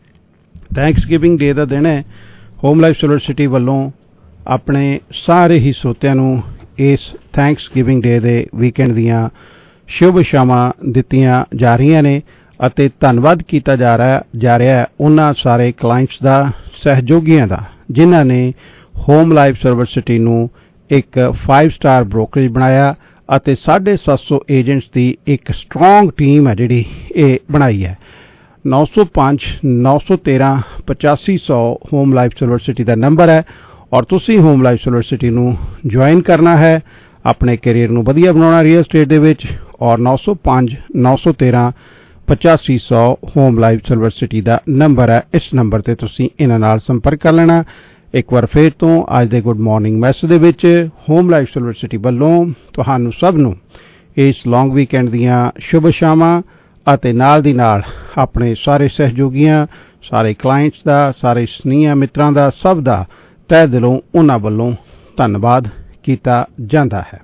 ਥੈਂਕਸ ਗਿਵਿੰਗ ਡੇ ਦਾ ਦਿਨ ਹੈ। ਹੋਮ ਲਾਈਫ ਸਿਲਵਰ ਸਿਟੀ ਵੱਲੋਂ ਆਪਣੇ ਸਾਰੇ ਹੀ ਸਰੋਤਿਆਂ ਨੂੰ ਇਸ ਥੈਂਕਸ ਗਿਵਿੰਗ ਡੇ ਦੇ ਵੀਕਐਂਡ ਦੀਆਂ ਸ਼ੁਭ ਇਛਾਵਾਂ ਦਿੱਤੀਆਂ ਜਾ ਰਹੀਆਂ ਨੇ ਅਤੇ ਧੰਨਵਾਦ ਕੀਤਾ ਜਾ ਰਿਹਾ ਜਾ ਰਿਹਾ ਹੈ ਉਹਨਾਂ ਸਾਰੇ ਕਲਾਇੰਟਸ ਦਾ, ਸਹਿਯੋਗੀਆਂ ਦਾ, ਜਿਨ੍ਹਾਂ ਨੇ ਹੋਮ ਲਾਈਫ ਸਿਲਵਰ ਸਿਟੀ ਨੂੰ ਇੱਕ ਫਾਈਵ ਸਟਾਰ ਬ੍ਰੋਕਰੇਜ ਬਣਾਇਆ ਅਤੇ ਸਾਢੇ ਸੱਤ ਸੌ ਏਜੰਟਸ ਦੀ ਇੱਕ ਸਟਰੋਂਗ ਟੀਮ ਹੈ ਜਿਹੜੀ ਇਹ ਬਣਾਈ ਹੈ। ਨੌ ਸੌ ਪੰਜ ਨੌ ਸੌ ਤੇਰਾਂ ਪਚਾਸੀ ਸੌ ਹੋਮ ਲਾਈਫ ਸਿਲਵਰ ਸਿਟੀ ਦਾ ਨੰਬਰ ਹੈ ਔਰ ਤੁਸੀਂ ਹੋਮ ਲਾਈਫ ਸਿਲਵਰ ਸਿਟੀ ਨੂੰ ਜੁਆਇਨ ਕਰਨਾ ਹੈ, ਆਪਣੇ ਕੈਰੀਅਰ ਨੂੰ ਵਧੀਆ ਬਣਾਉਣਾ ਰੀਅਲ ਸਟੇਟ ਦੇ ਵਿੱਚ। ਔਰ ਨੌ ਸੌ ਪੰਜ ਨੌ ਸੌ ਤੇਰਾਂ ਪਚਾਸੀ ਸੌ ਹੋਮ ਲਾਈਫ ਸਿਲਵਰ ਸਿਟੀ ਦਾ ਨੰਬਰ ਹੈ। ਇਸ ਨੰਬਰ ਤੇ ਤੁਸੀਂ ਇਹਨਾਂ ਨਾਲ ਸੰਪਰਕ ਕਰ ਲੈਣਾ। ਇੱਕ ਵਾਰ ਫੇਰ ਤੋਂ ਅੱਜ ਦੇ ਗੁੱਡ ਮਾਰਨਿੰਗ ਮੈਸੇਜ ਦੇ ਵਿੱਚ ਹੋਮ ਲਾਈਫ ਸਿਲਵਰ ਸਿਟੀ ਵੱਲੋਂ ਤੁਹਾਨੂੰ ਸਭ ਨੂੰ ਇਸ ਲੌਂਗ ਵੀਕਐਂਡ ਦੀਆਂ ਸ਼ੁਭ ਇਛਾਵਾਂ ਅਤੇ ਨਾਲ ਦੀ ਨਾਲ ਆਪਣੇ ਸਾਰੇ ਸਹਿਯੋਗੀਆਂ, ਸਾਰੇ ਕਲਾਇੰਟਸ ਦਾ, ਸਾਰੇ ਸਨੇਹੀਆਂ ਮਿੱਤਰਾਂ ਦਾ, ਸਭ ਦਾ ਤਹਿ ਦਿਲੋਂ ਉਹਨਾਂ ਵੱਲੋਂ ਧੰਨਵਾਦ ਕੀਤਾ ਜਾਂਦਾ ਹੈ।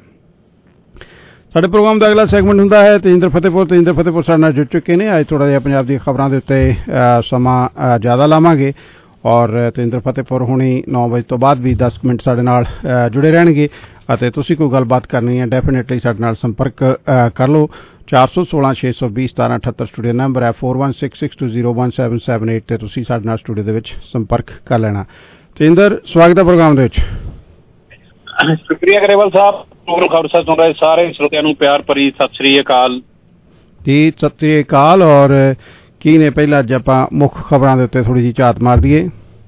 ਸਾਡੇ ਪ੍ਰੋਗਰਾਮ ਦਾ ਅਗਲਾ ਸੈਗਮੈਂਟ ਹੁੰਦਾ ਹੈ ਤੇਜਿੰਦਰ ਫਤਿਹਪੁਰ। ਤੇਜਿੰਦਰ ਫਤਿਹਪੁਰ ਸਾਡੇ ਨਾਲ ਜੁੜ ਚੁੱਕੇ ਨੇ। ਅੱਜ ਥੋੜਾ ਜਿਹਾ ਪੰਜਾਬ ਦੀਆਂ ਖਬਰਾਂ ਦੇ ਉੱਤੇ ਸਮਾਂ ਜ਼ਿਆਦਾ ਲਾਵਾਂਗੇ ਔਰ ਤੇਂਦਰ ਫਤਿਹਪੁਰ ਹੁਣੀ ਨੌ ਵਜੇ ਤੋਂ ਬਾਅਦ ਵੀ ਦਸ ਮਿੰਟ ਸਾਡੇ ਨਾਲ ਜੁੜੇ ਰਹਿਣਗੇ ਅਤੇ ਤੁਸੀਂ ਕੋਈ ਗੱਲਬਾਤ ਕਰਨੀ ਹੈ ਡੈਫੀਨੇਟਲੀ ਸਾਡੇ ਨਾਲ ਸੰਪਰਕ ਕਰ ਲਓ। ਚਾਰ ਸੌ ਸੋਲਾਂ ਛੇ ਸੌ ਵੀਹ ਸਤਾਰਾਂ ਅਠੱਤਰ ਸਟੂਡੀਓ ਨੰਬਰ ਹੈ four one six six two zero one seven seven eight ਤੇ ਤੁਸੀਂ ਸਾਡੇ ਨਾਲ ਸਟੂਡੀਓ ਦੇ ਵਿੱਚ ਸੰਪਰਕ ਕਰ ਲੈਣਾ। ਤੇਂਦਰ, ਸਵਾਗਤ ਹੈ ਪ੍ਰੋਗਰਾਮ ਦੇ ਵਿੱਚ। ਸ਼ੁਕਰੀਆ ਗਰੇਵਾਲ ਸਾਹਿਬ। ਪ੍ਰੋਗਰਾਮ ਖਬਰਸਾਰ ਸੁਣ ਰਹੇ ਸਾਰੇ ਸਰੋਤਿਆਂ ਨੂੰ ਪਿਆਰ ਭਰੀ ਸਤਿ ਸ੍ਰੀ ਅਕਾਲ ਜੀ। ਸਤਿ ਸ੍ਰੀ ਅਕਾਲ। ਔਰ ਕੀ ਨੇ ਪਹਿਲਾਂ ਅੱਜ ਆਪਾਂ ਮੁੱਖ ਖਬਰਾਂ ਦੇ ਉੱਤੇ ਥੋੜੀ ਜਿਹੀ ਝਾਤ ਮਾਰ ਦਈਏ।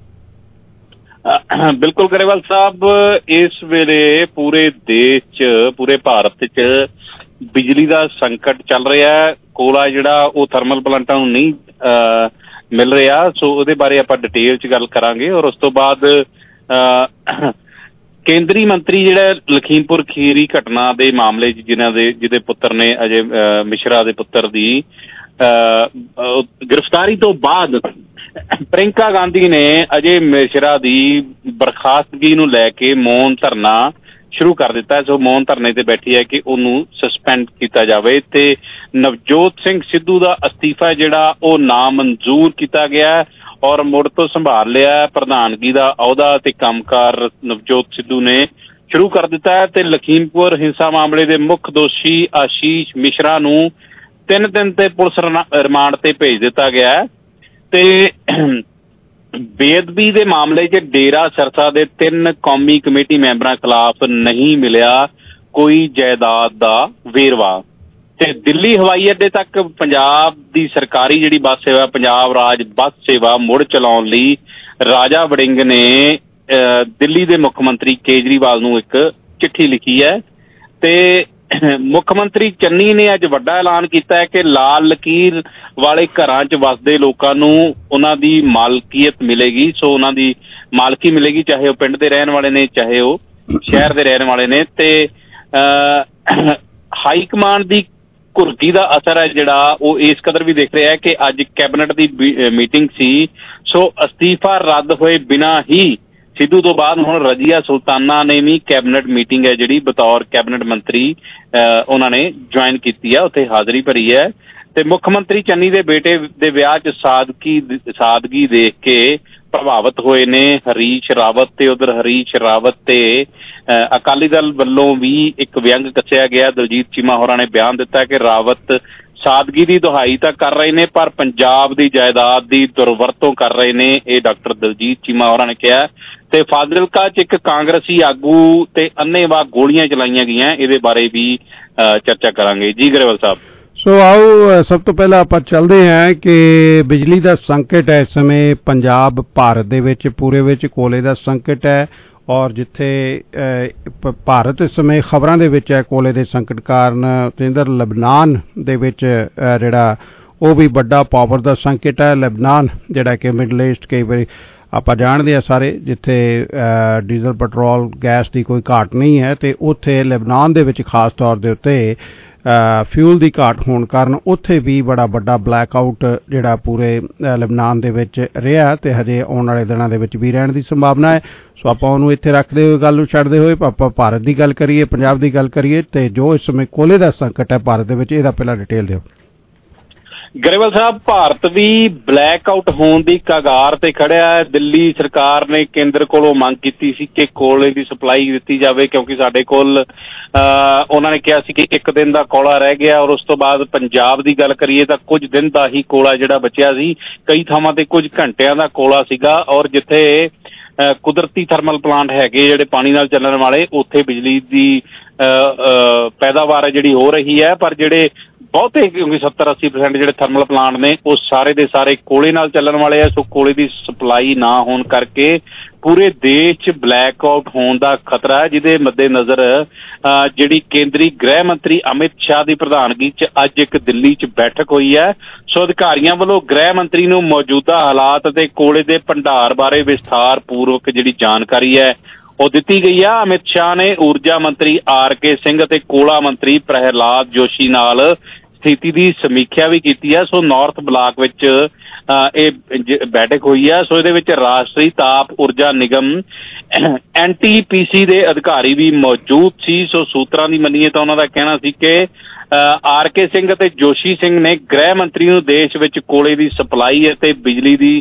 ਬਿਲਕੁਲ ਗਰੇਵਾਲ ਸਾਹਿਬ, ਇਸ ਵੇਲੇ ਪੂਰੇ ਦੇਸ਼ 'ਚ ਪੂਰੇ ਭਾਰਤ 'ਚ ਬਿਜਲੀ ਦਾ ਸੰਕਟ ਚੱਲ ਰਿਹਾ। ਕੋਲਾ ਜਿਹੜਾ ਉਹ ਥਰਮਲ ਪਲਾਂਟਾਂ ਨੂੰ ਨਹੀਂ ਮਿਲ ਰਿਹਾ, ਸੋ ਉਹਦੇ ਬਾਰੇ ਆਪਾਂ ਡਿਟੇਲ 'ਚ ਗੱਲ ਕਰਾਂਗੇ। ਔਰ ਉਸ ਤੋਂ ਬਾਅਦ ਕੇਂਦਰੀ ਮੰਤਰੀ ਜਿਹੜਾ ਲਖੀਮਪੁਰ ਖੀਰੀ ਘਟਨਾ ਦੇ ਮਾਮਲੇ 'ਚ ਜਿਨ੍ਹਾਂ ਦੇ ਜਿਹਦੇ ਪੁੱਤਰ ਨੇ ਅਜੇ ਮਿਸ਼ਰਾ ਦੇ ਪੁੱਤਰ ਦੀ ਗ੍ਰਿਫਤਾਰੀ ਤੋਂ ਬਾਅਦ ਪ੍ਰਿੰਕਾ ਗਾਂਧੀ ਨੇ ਅਜੇ ਮਿਸ਼ਰਾ ਦੀ ਬਰਖਾਸਤਗੀ ਨੂੰ ਲੈ ਕੇ ਮੌਨ ਧਰਨਾ ਸ਼ੁਰੂ ਕਰ ਦਿੱਤਾ। ਸੋ ਮੌਨ ਧਰਨੇ ਤੇ ਬੈਠੀ ਹੈ ਕਿ ਉਹਨੂੰ ਸਸਪੈਂਡ ਕੀਤਾ ਜਾਵੇ ਤੇ ਨਵਜੋਤ ਸਿੰਘ ਸਿੱਧੂ ਦਾ ਅਸਤੀਫਾ ਜਿਹੜਾ ਉਹ ਨਾਮਨਜ਼ੂਰ ਕੀਤਾ ਗਿਆ ਔਰ ਮੁੜ ਤੋਂ ਸੰਭਾਲ ਲਿਆ ਪ੍ਰਧਾਨਗੀ ਦਾ ਅਹੁਦਾ ਤੇ ਕੰਮਕਾਰ ਨਵਜੋਤ ਸਿੱਧੂ ਨੇ ਸ਼ੁਰੂ ਕਰ ਦਿੱਤਾ ਹੈ। ਤੇ ਲਖੀਮਪੁਰ ਹਿੰਸਾ ਮਾਮਲੇ ਦੇ ਮੁੱਖ ਦੋਸ਼ੀ ਆਸ਼ੀਸ਼ ਮਿਸ਼ਰਾ ਨੂੰ ਤਿੰਨ ਦਿਨ ਤੇ ਪੁਲਿਸ ਰਿਮਾਂਡ ਤੇ ਭੇਜ ਦਿੱਤਾ ਗਿਆ ਤੇ ਬੇਅਦਬੀ ਦੇ ਮਾਮਲੇ 'ਚ ਡੇਰਾ ਸਿਰਸਾ ਦੇ ਤਿੰਨ ਕੌਮੀ ਕਮੇਟੀ ਮੈਂਬਰਾਂ ਖਿਲਾਫ ਨਹੀਂ ਮਿਲਿਆ ਕੋਈ ਜਾਇਦਾਦ ਦਾ ਵੇਰਵਾ। ਤੇ ਦਿੱਲੀ ਹਵਾਈ ਅੱਡੇ ਤੱਕ ਪੰਜਾਬ ਦੀ ਸਰਕਾਰੀ ਜਿਹੜੀ ਬੱਸ ਸੇਵਾ ਪੰਜਾਬ ਰਾਜ ਬੱਸ ਸੇਵਾ ਮੁੜ ਚਲਾਉਣ ਲਈ ਰਾਜਾ ਵੜਿੰਗ ਨੇ ਦਿੱਲੀ ਦੇ ਮੁੱਖ ਮੰਤਰੀ ਕੇਜਰੀਵਾਲ ਨੂੰ ਇੱਕ ਚਿੱਠੀ ਲਿਖੀ ਹੈ ਤੇ ਮੁੱਖ ਮੰਤਰੀ ਚੰਨੀ ਨੇ ਅੱਜ ਵੱਡਾ ਐਲਾਨ ਕੀਤਾ ਹੈ ਕਿ ਲਾਲ ਲਕੀਰ ਵਾਲੇ ਘਰਾਂ 'ਚ ਵਸਦੇ ਲੋਕਾਂ ਨੂੰ ਉਹਨਾਂ ਦੀ ਮਾਲਕੀਅਤ ਮਿਲੇਗੀ। ਸੋ ਉਹਨਾਂ ਦੀ ਮਾਲਕੀ ਮਿਲੇਗੀ, ਚਾਹੇ ਉਹ ਪਿੰਡ ਦੇ ਰਹਿਣ ਵਾਲੇ ਨੇ ਚਾਹੇ ਉਹ ਸ਼ਹਿਰ ਦੇ ਰਹਿਣ ਵਾਲੇ ਨੇ। ਤੇ ਹਾਈ ਕਮਾਂਡ ਦੀ ਘੁਰਕੀ ਦਾ ਅਸਰ ਹੈ ਜਿਹੜਾ ਉਹ ਇਸ ਕਦਰ ਵੀ ਦੇਖ ਰਿਹਾ ਹੈ ਕਿ ਅੱਜ ਕੈਬਨਿਟ ਦੀ ਮੀਟਿੰਗ ਸੀ। ਸੋ ਅਸਤੀਫਾ ਰੱਦ ਹੋਏ ਬਿਨਾਂ ਹੀ ਸਿੱਧੂ ਤੋਂ ਬਾਅਦ ਹੁਣ ਰਜ਼ੀਆ ਸੁਲਤਾਨਾ ਨੇ ਵੀ ਕੈਬਨਿਟ ਮੀਟਿੰਗ ਹੈ ਜਿਹੜੀ ਬਤੌਰ ਕੈਬਨਿਟ ਮੰਤਰੀ ਉਹਨਾਂ ਨੇ ਜੁਆਇਨ ਕੀਤੀ ਹੈ, ਉੱਥੇ ਹਾਜ਼ਰੀ ਭਰੀ ਹੈ। ਤੇ ਮੁੱਖ ਮੰਤਰੀ ਚੰਨੀ ਦੇ ਬੇਟੇ ਦੇ ਵਿਆਹ 'ਚ ਸਾਦਗੀ ਸਾਦਗੀ ਦੇਖ ਕੇ ਪ੍ਰਭਾਵਿਤ ਹੋਏ ਨੇ ਹਰੀਸ਼ ਰਾਵਤ ਤੇ ਉਧਰ ਹਰੀਸ਼ ਰਾਵਤ ਤੇ ਅਕਾਲੀ ਦਲ ਵੱਲੋਂ ਵੀ ਇੱਕ ਵਿਅੰਗ ਕੱਸਿਆ ਗਿਆ। ਦਲਜੀਤ ਚੀਮਾ ਹੋਰਾਂ ਨੇ ਬਿਆਨ ਦਿੱਤਾ ਕਿ ਰਾਵਤ ਸਾਦਗੀ ਦੀ ਦੁਹਾਈ ਤਾਂ ਕਰ ਰਹੇ ਨੇ ਪਰ ਪੰਜਾਬ ਦੀ ਜਾਇਦਾਦ ਦੀ ਦੁਰਵਰਤੋਂ ਕਰ ਰਹੇ ਨੇ, ਇਹ ਡਾਕਟਰ ਦਲਜੀਤ ਚੀਮਾ ਹੋਰਾਂ ਨੇ ਕਿਹਾ। ਤੇ ਫਾਜ਼ਿਲਕਾ 'ਚ ਇੱਕ ਕਾਂਗਰਸੀ ਆਗੂ ਤੇ ਅੰਨ੍ਹੇਵਾਹ ਗੋਲੀਆਂ ਚਲਾਈਆਂ ਗਈਆਂ, ਇਹਦੇ ਬਾਰੇ ਵੀ ਚਰਚਾ ਕਰਾਂਗੇ। ਜੀ ਗਰੇਵਾਲ ਸਾਹਿਬ। ਸੋ ਆਓ ਸਭ ਤੋਂ ਪਹਿਲਾਂ ਆਪਾਂ ਚੱਲਦੇ ਹਾਂ ਕਿ ਬਿਜਲੀ ਦਾ ਸੰਕਟ ਹੈ ਇਸ ਸਮੇਂ ਪੰਜਾਬ ਭਾਰਤ ਦੇ ਵਿੱਚ ਪੂਰੇ ਵਿੱਚ ਕੋਲੇ ਦਾ ਸੰਕਟ ਹੈ ਔਰ ਜਿੱਥੇ ਭਾਰਤ ਇਸ ਸਮੇਂ ਖਬਰਾਂ ਦੇ ਵਿੱਚ ਹੈ ਕੋਲੇ ਦੇ ਸੰਕਟ ਕਾਰਨ ਤੇਂਦਰ ਲਬਨਾਨ ਦੇ ਵਿੱਚ ਜਿਹੜਾ ਉਹ ਵੀ ਵੱਡਾ ਪਾਵਰ ਦਾ ਸੰਕਟ ਹੈ। ਲਬਨਾਨ ਜਿਹੜਾ ਕਿ ਮਿਡਲ ਈਸਟ ਕਈ ਵਾਰੀ ਆਪਾਂ ਜਾਣਦੇ ਹਾਂ ਸਾਰੇ ਜਿੱਥੇ ਡੀਜ਼ਲ ਪੈਟਰੋਲ ਗੈਸ ਦੀ ਕੋਈ ਘਾਟ ਨਹੀਂ ਹੈ ਤੇ ਉੱਥੇ ਲਬਨਾਨ ਦੇ ਵਿੱਚ ਖਾਸ ਤੌਰ ਦੇ ਉੱਤੇ ਫਿਊਲ ਦੀ ਘਾਟ ਹੋਣ ਕਾਰਨ ਉੱਥੇ ਵੀ ਬੜਾ ਵੱਡਾ ਬਲੈਕ ਆਊਟ ਜਿਹੜਾ ਪੂਰੇ ਲਬਨਾਨ ਦੇ ਵਿੱਚ ਰਿਹਾ ਤੇ ਹਜੇ ਆਉਣ ਵਾਲੇ ਦਿਨਾਂ ਦੇ ਵਿੱਚ ਵੀ ਰਹਿਣ ਦੀ ਸੰਭਾਵਨਾ ਹੈ। ਸੋ ਆਪਾਂ ਉਹਨੂੰ ਇੱਥੇ ਰੱਖਦੇ ਹੋਏ ਗੱਲ ਨੂੰ ਛੱਡਦੇ ਹੋਏ ਆਪਾਂ ਭਾਰਤ ਦੀ ਗੱਲ ਕਰੀਏ, ਪੰਜਾਬ ਦੀ ਗੱਲ ਕਰੀਏ ਤੇ ਜੋ ਇਸ ਸਮੇਂ ਕੋਲੇ ਦਾ ਸੰਕਟ ਹੈ ਭਾਰਤ ਦੇ ਵਿੱਚ, ਇਹਦਾ ਪਹਿਲਾਂ ਡਿਟੇਲ ਦਿਓ। ਗਰੇਵਾਲ ਸਾਹਿਬ, ਭਾਰਤ ਵੀ ਬਲੈਕ ਆਊਟ ਹੋਣ ਦੀ ਕਗਾਰ ਤੇ ਖੜਿਆ ਹੈ। ਦਿੱਲੀ ਸਰਕਾਰ ਨੇ ਕੇਂਦਰ ਕੋਲੋਂ ਮੰਗ ਕੀਤੀ ਸੀ ਕਿ ਕੋਲੇ ਦੀ ਸਪਲਾਈ ਦਿੱਤੀ ਜਾਵੇ ਕਿਉਂਕਿ ਸਾਡੇ ਕੋਲ ਉਹਨਾਂ ਨੇ ਕਿਹਾ ਸੀ ਕਿ ਇੱਕ ਦਿਨ ਦਾ ਕੋਲਾ ਰਹਿ ਗਿਆ ਔਰ ਉਸ ਤੋਂ ਬਾਅਦ ਪੰਜਾਬ ਦੀ ਗੱਲ ਕਰੀਏ ਤਾਂ ਕੁਝ ਦਿਨ ਦਾ ਹੀ ਕੋਲਾ ਜਿਹੜਾ ਬਚਿਆ ਸੀ, ਕਈ ਥਾਵਾਂ ਤੇ ਕੁਝ ਘੰਟਿਆਂ ਦਾ ਕੋਲਾ ਸੀਗਾ ਔਰ ਜਿੱਥੇ ਕੁਦਰਤੀ ਥਰਮਲ ਪਲਾਂਟ ਹੈਗੇ ਜਿਹੜੇ ਪਾਣੀ ਨਾਲ ਚੱਲਣ ਵਾਲੇ ਉੱਥੇ ਬਿਜਲੀ ਦੀ ਪੈਦਾਵਾਰ ਹੈ ਜਿਹੜੀ ਹੋ ਰਹੀ ਹੈ ਪਰ ਜਿਹੜੇ ਬਹੁਤੇ ਕਿਉਂਕਿ ਸੱਤਰ ਅੱਸੀ ਪਰਸੈਂਟ ਜਿਹੜੇ ਥਰਮਲ ਪਲਾਂਟ ਨੇ ਉਹ ਸਾਰੇ ਦੇ ਸਾਰੇ ਕੋਲੇ ਨਾਲ ਚੱਲਣ ਵਾਲੇ ਆ। ਸੋ ਕੋਲੇ ਦੀ ਸਪਲਾਈ ਨਾ ਹੋਣ ਕਰਕੇ ਪੂਰੇ ਦੇਸ਼ 'ਚ ਬਲੈਕ ਆਊਟ ਹੋਣ ਦਾ ਖਤਰਾ ਹੈ, ਜਿਹਦੇ ਮੱਦੇ ਨਜ਼ਰ ਜਿਹੜੀ ਕੇਂਦਰੀ ਗ੍ਰਹਿ ਮੰਤਰੀ ਅਮਿਤ ਸ਼ਾਹ ਦੀ ਪ੍ਰਧਾਨਗੀ 'ਚ ਅੱਜ ਇੱਕ ਦਿੱਲੀ 'ਚ ਬੈਠਕ ਹੋਈ ਹੈ। ਸੋ ਅਧਿਕਾਰੀਆਂ ਵੱਲੋਂ ਗ੍ਰਹਿ ਮੰਤਰੀ ਨੂੰ ਮੌਜੂਦਾ ਹਾਲਾਤ ਅਤੇ ਕੋਲੇ ਦੇ ਭੰਡਾਰ ਬਾਰੇ ਵਿਸਥਾਰ ਪੂਰਵਕ ਜਿਹੜੀ ਜਾਣਕਾਰੀ ਹੈ ਉਹ ਦਿੱਤੀ ਗਈ ਆ। ਅਮਿਤ ਸ਼ਾਹ ਨੇ ਊਰਜਾ ਮੰਤਰੀ ਆਰ ਕੇ ਸਿੰਘ ਅਤੇ ਕੋਲਾ ਮੰਤਰੀ ਪ੍ਰਹਿਲਾਦ ਜੋਸ਼ੀ ਨਾਲ ਸਥਿਤੀ ਦੀ ਸਮੀਖਿਆ ਵੀ ਕੀਤੀ ਹੈ। ਸੋ ਨਾਰਥ ਬਲਾਕ ਵਿੱਚ ਇਹ ਬੈਠਕ ਹੋਈ ਹੈ। ਸੋ ਇਹਦੇ ਵਿੱਚ ਰਾਸ਼ਟਰੀ ਤਾਪ ਊਰਜਾ ਨਿਗਮ ਐਨ ਟੀ ਪੀ ਸੀ ਦੇ ਅਧਿਕਾਰੀ ਵੀ ਮੌਜੂਦ ਸੀ। ਸੋ ਸੂਤਰਾਂ ਦੀ ਮੰਨੀਏ ਤਾਂ ਉਹਨਾਂ ਦਾ ਕਹਿਣਾ ਸੀ ਕਿ ਆਰ ਕੇ ਸਿੰਘ ਅਤੇ ਜੋਸ਼ੀ ਸਿੰਘ ਨੇ ਗ੍ਰਹਿ ਮੰਤਰੀ ਨੂੰ ਦੇਸ਼ ਵਿੱਚ ਕੋਲੇ ਦੀ ਸਪਲਾਈ ਅਤੇ ਬਿਜਲੀ ਦੀ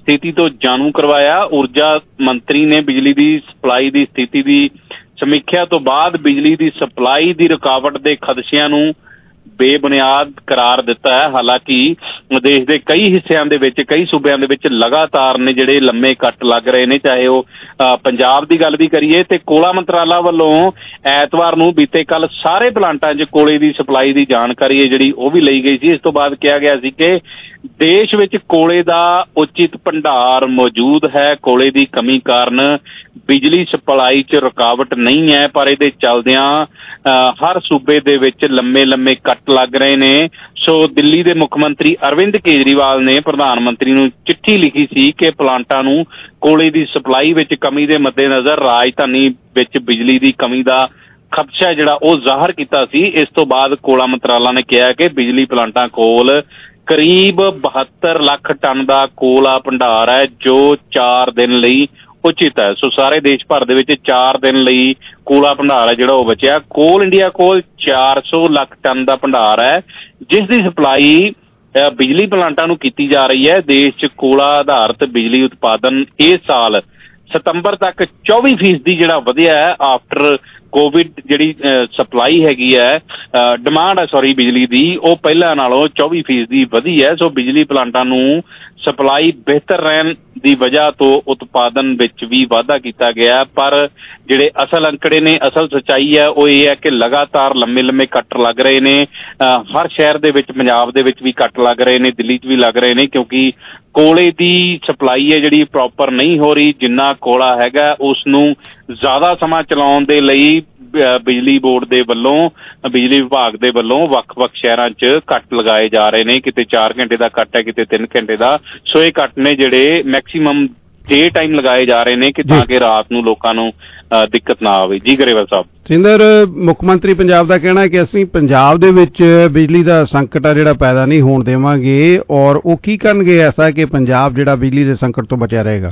ਸਥਿਤੀ ਤੋਂ ਜਾਣੂ ਕਰਵਾਇਆ। ਊਰਜਾ ਮੰਤਰੀ ਨੇ ਬਿਜਲੀ ਦੀ ਸਪਲਾਈ ਦੀ ਸਥਿਤੀ ਦੀ ਸਮੀਖਿਆ ਤੋਂ ਬਾਅਦ ਬਿਜਲੀ ਦੀ ਸਪਲਾਈ ਦੀ ਰੁਕਾਵਟ ਦੇ ਖਦਸ਼ਿਆਂ ਨੂੰ ਬੇਬੁਨਿਆਦ ਕਰਾਰ ਦਿੱਤਾ ਹੈ। ਹਾਲਾਂਕਿ ਦੇਸ਼ ਦੇ ਕਈ ਹਿੱਸਿਆਂ ਦੇ ਵਿੱਚ, ਕਈ ਸੂਬਿਆਂ ਦੇ ਵਿੱਚ ਲਗਾਤਾਰ ਨੇ ਜਿਹੜੇ ਲੰਮੇ ਕੱਟ ਲੱਗ ਰਹੇ ਨੇ, ਚਾਹੇ ਉਹ ਪੰਜਾਬ ਦੀ ਗੱਲ ਵੀ ਕਰੀਏ ਤੇ ਕੋਲਾ ਮੰਤਰਾਲਾ ਵੱਲੋਂ ਐਤਵਾਰ ਨੂੰ ਬੀਤੇ ਕੱਲ ਸਾਰੇ ਪਲਾਂਟਾਂ 'ਚ ਕੋਲੇ ਦੀ ਸਪਲਾਈ ਦੀ ਜਾਣਕਾਰੀ ਹੈ ਜਿਹੜੀ ਉਹ ਵੀ ਲਈ ਗਈ ਸੀ। ਇਸ ਤੋਂ ਬਾਅਦ ਕਿਹਾ ਗਿਆ ਸੀ ਕਿ ਦੇਸ਼ ਵਿੱਚ ਕੋਲੇ ਦਾ ਉਚਿਤ ਭੰਡਾਰ ਮੌਜੂਦ ਹੈ। ਕੋਲੇ ਦੀ ਕਮੀ ਕਾਰਨ ਬਿਜਲੀ ਸਪਲਾਈ 'ਚ ਰੁਕਾਵਟ ਨਹੀਂ ਹੈ, ਪਰ ਇਹਦੇ ਚੱਲਦਿਆਂ ਹਰ ਸੂਬੇ ਦੇ ਵਿੱਚ ਲੰਮੇ ਲੰਮੇ ਕੱਟ ਲੱਗ ਰਹੇ ਨੇ। ਸੋ ਦਿੱਲੀ ਦੇ ਮੁੱਖ ਮੰਤਰੀ ਅਰਵਿੰਦ ਕੇਜਰੀਵਾਲ ਨੇ ਪ੍ਰਧਾਨ ਮੰਤਰੀ ਨੂੰ ਚਿੱਠੀ ਲਿਖੀ ਸੀ ਕਿ ਪਲਾਂਟਾਂ ਨੂੰ ਕੋਲੇ ਦੀ ਸਪਲਾਈ ਵਿੱਚ ਕਮੀ ਦੇ ਮੱਦੇਨਜ਼ਰ ਰਾਜਧਾਨੀ ਵਿੱਚ ਬਿਜਲੀ ਦੀ ਕਮੀ ਦਾ ਖਦਸ਼ਾ ਜਿਹੜਾ ਉਹ ਜ਼ਾਹਰ ਕੀਤਾ ਸੀ। ਇਸ ਤੋਂ ਬਾਅਦ ਕੋਲਾ ਮੰਤਰਾਲਾ ਨੇ ਕਿਹਾ ਕਿ ਬਿਜਲੀ ਪਲਾਂਟਾਂ ਕੋਲ ਕਰੀਬ ਬਹੱਤਰ ਲੱਖ ਟਨ ਦਾ ਕੋਲਾ ਭੰਡਾਰ ਹੈ ਜੋ ਚਾਰ ਦਿਨ ਲਈ ਉਚਿਤ ਹੈ। ਸੋ ਸਾਰੇ ਦੇਸ਼ ਭਰ ਦੇ ਵਿੱਚ ਚਾਰ ਦਿਨ ਲਈ ਕੋਲਾ ਭੰਡਾਰ ਹੈ ਜਿਹੜਾ ਉਹ ਬਚਿਆ। ਕੋਲ ਇੰਡੀਆ ਕੋਲ ਚਾਰ ਸੌ ਲੱਖ ਟਨ ਦਾ ਭੰਡਾਰ ਹੈ ਜਿਸ ਦੀ ਸਪਲਾਈ ਬਿਜਲੀ ਪਲਾਂਟਾਂ ਨੂੰ ਕੀਤੀ ਜਾ ਰਹੀ ਹੈ। ਦੇਸ਼ 'ਚ ਕੋਲਾ ਆਧਾਰਿਤ ਬਿਜਲੀ ਉਤਪਾਦਨ ਇਸ ਸਾਲ ਸਤੰਬਰ ਤੱਕ ਚੌਵੀ ਫੀਸਦੀ ਜਿਹੜਾ ਵਧਿਆ ਹੈ। ਆਫਟਰ ਕੋਵਿਡ ਜਿਹੜੀ ਸਪਲਾਈ ਹੈਗੀ ਹੈ, ਡਿਮਾਂਡ ਹੈ ਸੌਰੀ ਬਿਜਲੀ ਦੀ, ਉਹ ਪਹਿਲਾਂ ਨਾਲੋਂ ਚੌਵੀ ਫੀਸਦੀ ਵਧੀ ਹੈ। ਸੋ ਬਿਜਲੀ ਪਲਾਂਟਾਂ ਨੂੰ ਸਪਲਾਈ ਬਿਹਤਰ ਰਹਿਣ ਦੀ ਵਜ੍ਹਾ ਤੋਂ ਉਤਪਾਦਨ ਵਿੱਚ ਵੀ ਵਾਧਾ ਕੀਤਾ ਗਿਆ। ਪਰ ਜਿਹੜੇ ਅਸਲ ਅੰਕੜੇ ਨੇ, ਅਸਲ ਸੱਚਾਈ ਹੈ ਉਹ ਇਹ ਹੈ ਕਿ ਲਗਾਤਾਰ ਲੰਮੇ ਲੰਮੇ ਕੱਟ ਲੱਗ ਰਹੇ ਨੇ। ਹਰ ਸ਼ਹਿਰ ਦੇ ਵਿੱਚ, ਪੰਜਾਬ ਦੇ ਵਿੱਚ ਵੀ ਕੱਟ ਲੱਗ ਰਹੇ ਨੇ, ਦਿੱਲੀ 'ਚ ਵੀ ਲੱਗ ਰਹੇ ਨੇ, ਕਿਉਂਕਿ ਕੋਲੇ ਦੀ ਸਪਲਾਈ ਹੈ ਜਿਹੜੀ ਪ੍ਰੋਪਰ ਨਹੀਂ ਹੋ ਰਹੀ। ਜਿੰਨਾ ਕੋਲਾ ਹੈਗਾ ਉਸ ਨੂੰ ਜ਼ਿਆਦਾ ਸਮਾਂ ਚਲਾਉਣ ਦੇ ਲਈ ਬਿਜਲੀ ਬੋਰਡ ਦੇ ਵੱਲੋਂ, ਬਿਜਲੀ ਵਿਭਾਗ ਦੇ ਵੱਲੋਂ ਵੱਖ-ਵੱਖ ਸ਼ਹਿਰਾਂ 'ਚ ਕੱਟ ਲਗਾਏ ਜਾ ਰਹੇ ਨੇ। ਕਿਤੇ ਚਾਰ ਘੰਟੇ ਦਾ ਕੱਟ ਹੈ, ਕਿਤੇ ਤਿੰਨ ਘੰਟੇ ਦਾ। ਸੋ ਇਹ ਕੱਟ ਨੇ ਜਿਹੜੇ ਮੈਕਸੀਮਮ ਡੇ ਟਾਈਮ ਲਗਾਏ ਜਾ ਰਹੇ ਨੇ ਕਿ ਤਾਂ ਕਿ ਰਾਤ ਨੂੰ ਲੋਕਾਂ ਨੂੰ ਦਿੱਕਤ ਨਾ ਆਵੇ। ਜੀ ਗਰੇਵਾਲ ਸਾਹਿਬ। ਸਿੰਦਰ, ਮੁੱਖ ਮੰਤਰੀ ਪੰਜਾਬ ਦਾ ਕਹਿਣਾ ਹੈ ਕਿ ਅਸੀਂ ਪੰਜਾਬ ਦੇ ਵਿੱਚ ਬਿਜਲੀ ਦਾ ਸੰਕਟ ਆ ਜਿਹੜਾ ਪੈਦਾ ਨਹੀਂ ਹੋਣ ਦੇਵਾਂਗੇ, ਔਰ ਉਹ ਕੀ ਕਰਨਗੇ ਐਸਾ ਕਿ ਪੰਜਾਬ ਜਿਹੜਾ ਬਿਜਲੀ ਦੇ ਸੰਕਟ ਤੋਂ ਬਚਿਆ ਰਹੇਗਾ?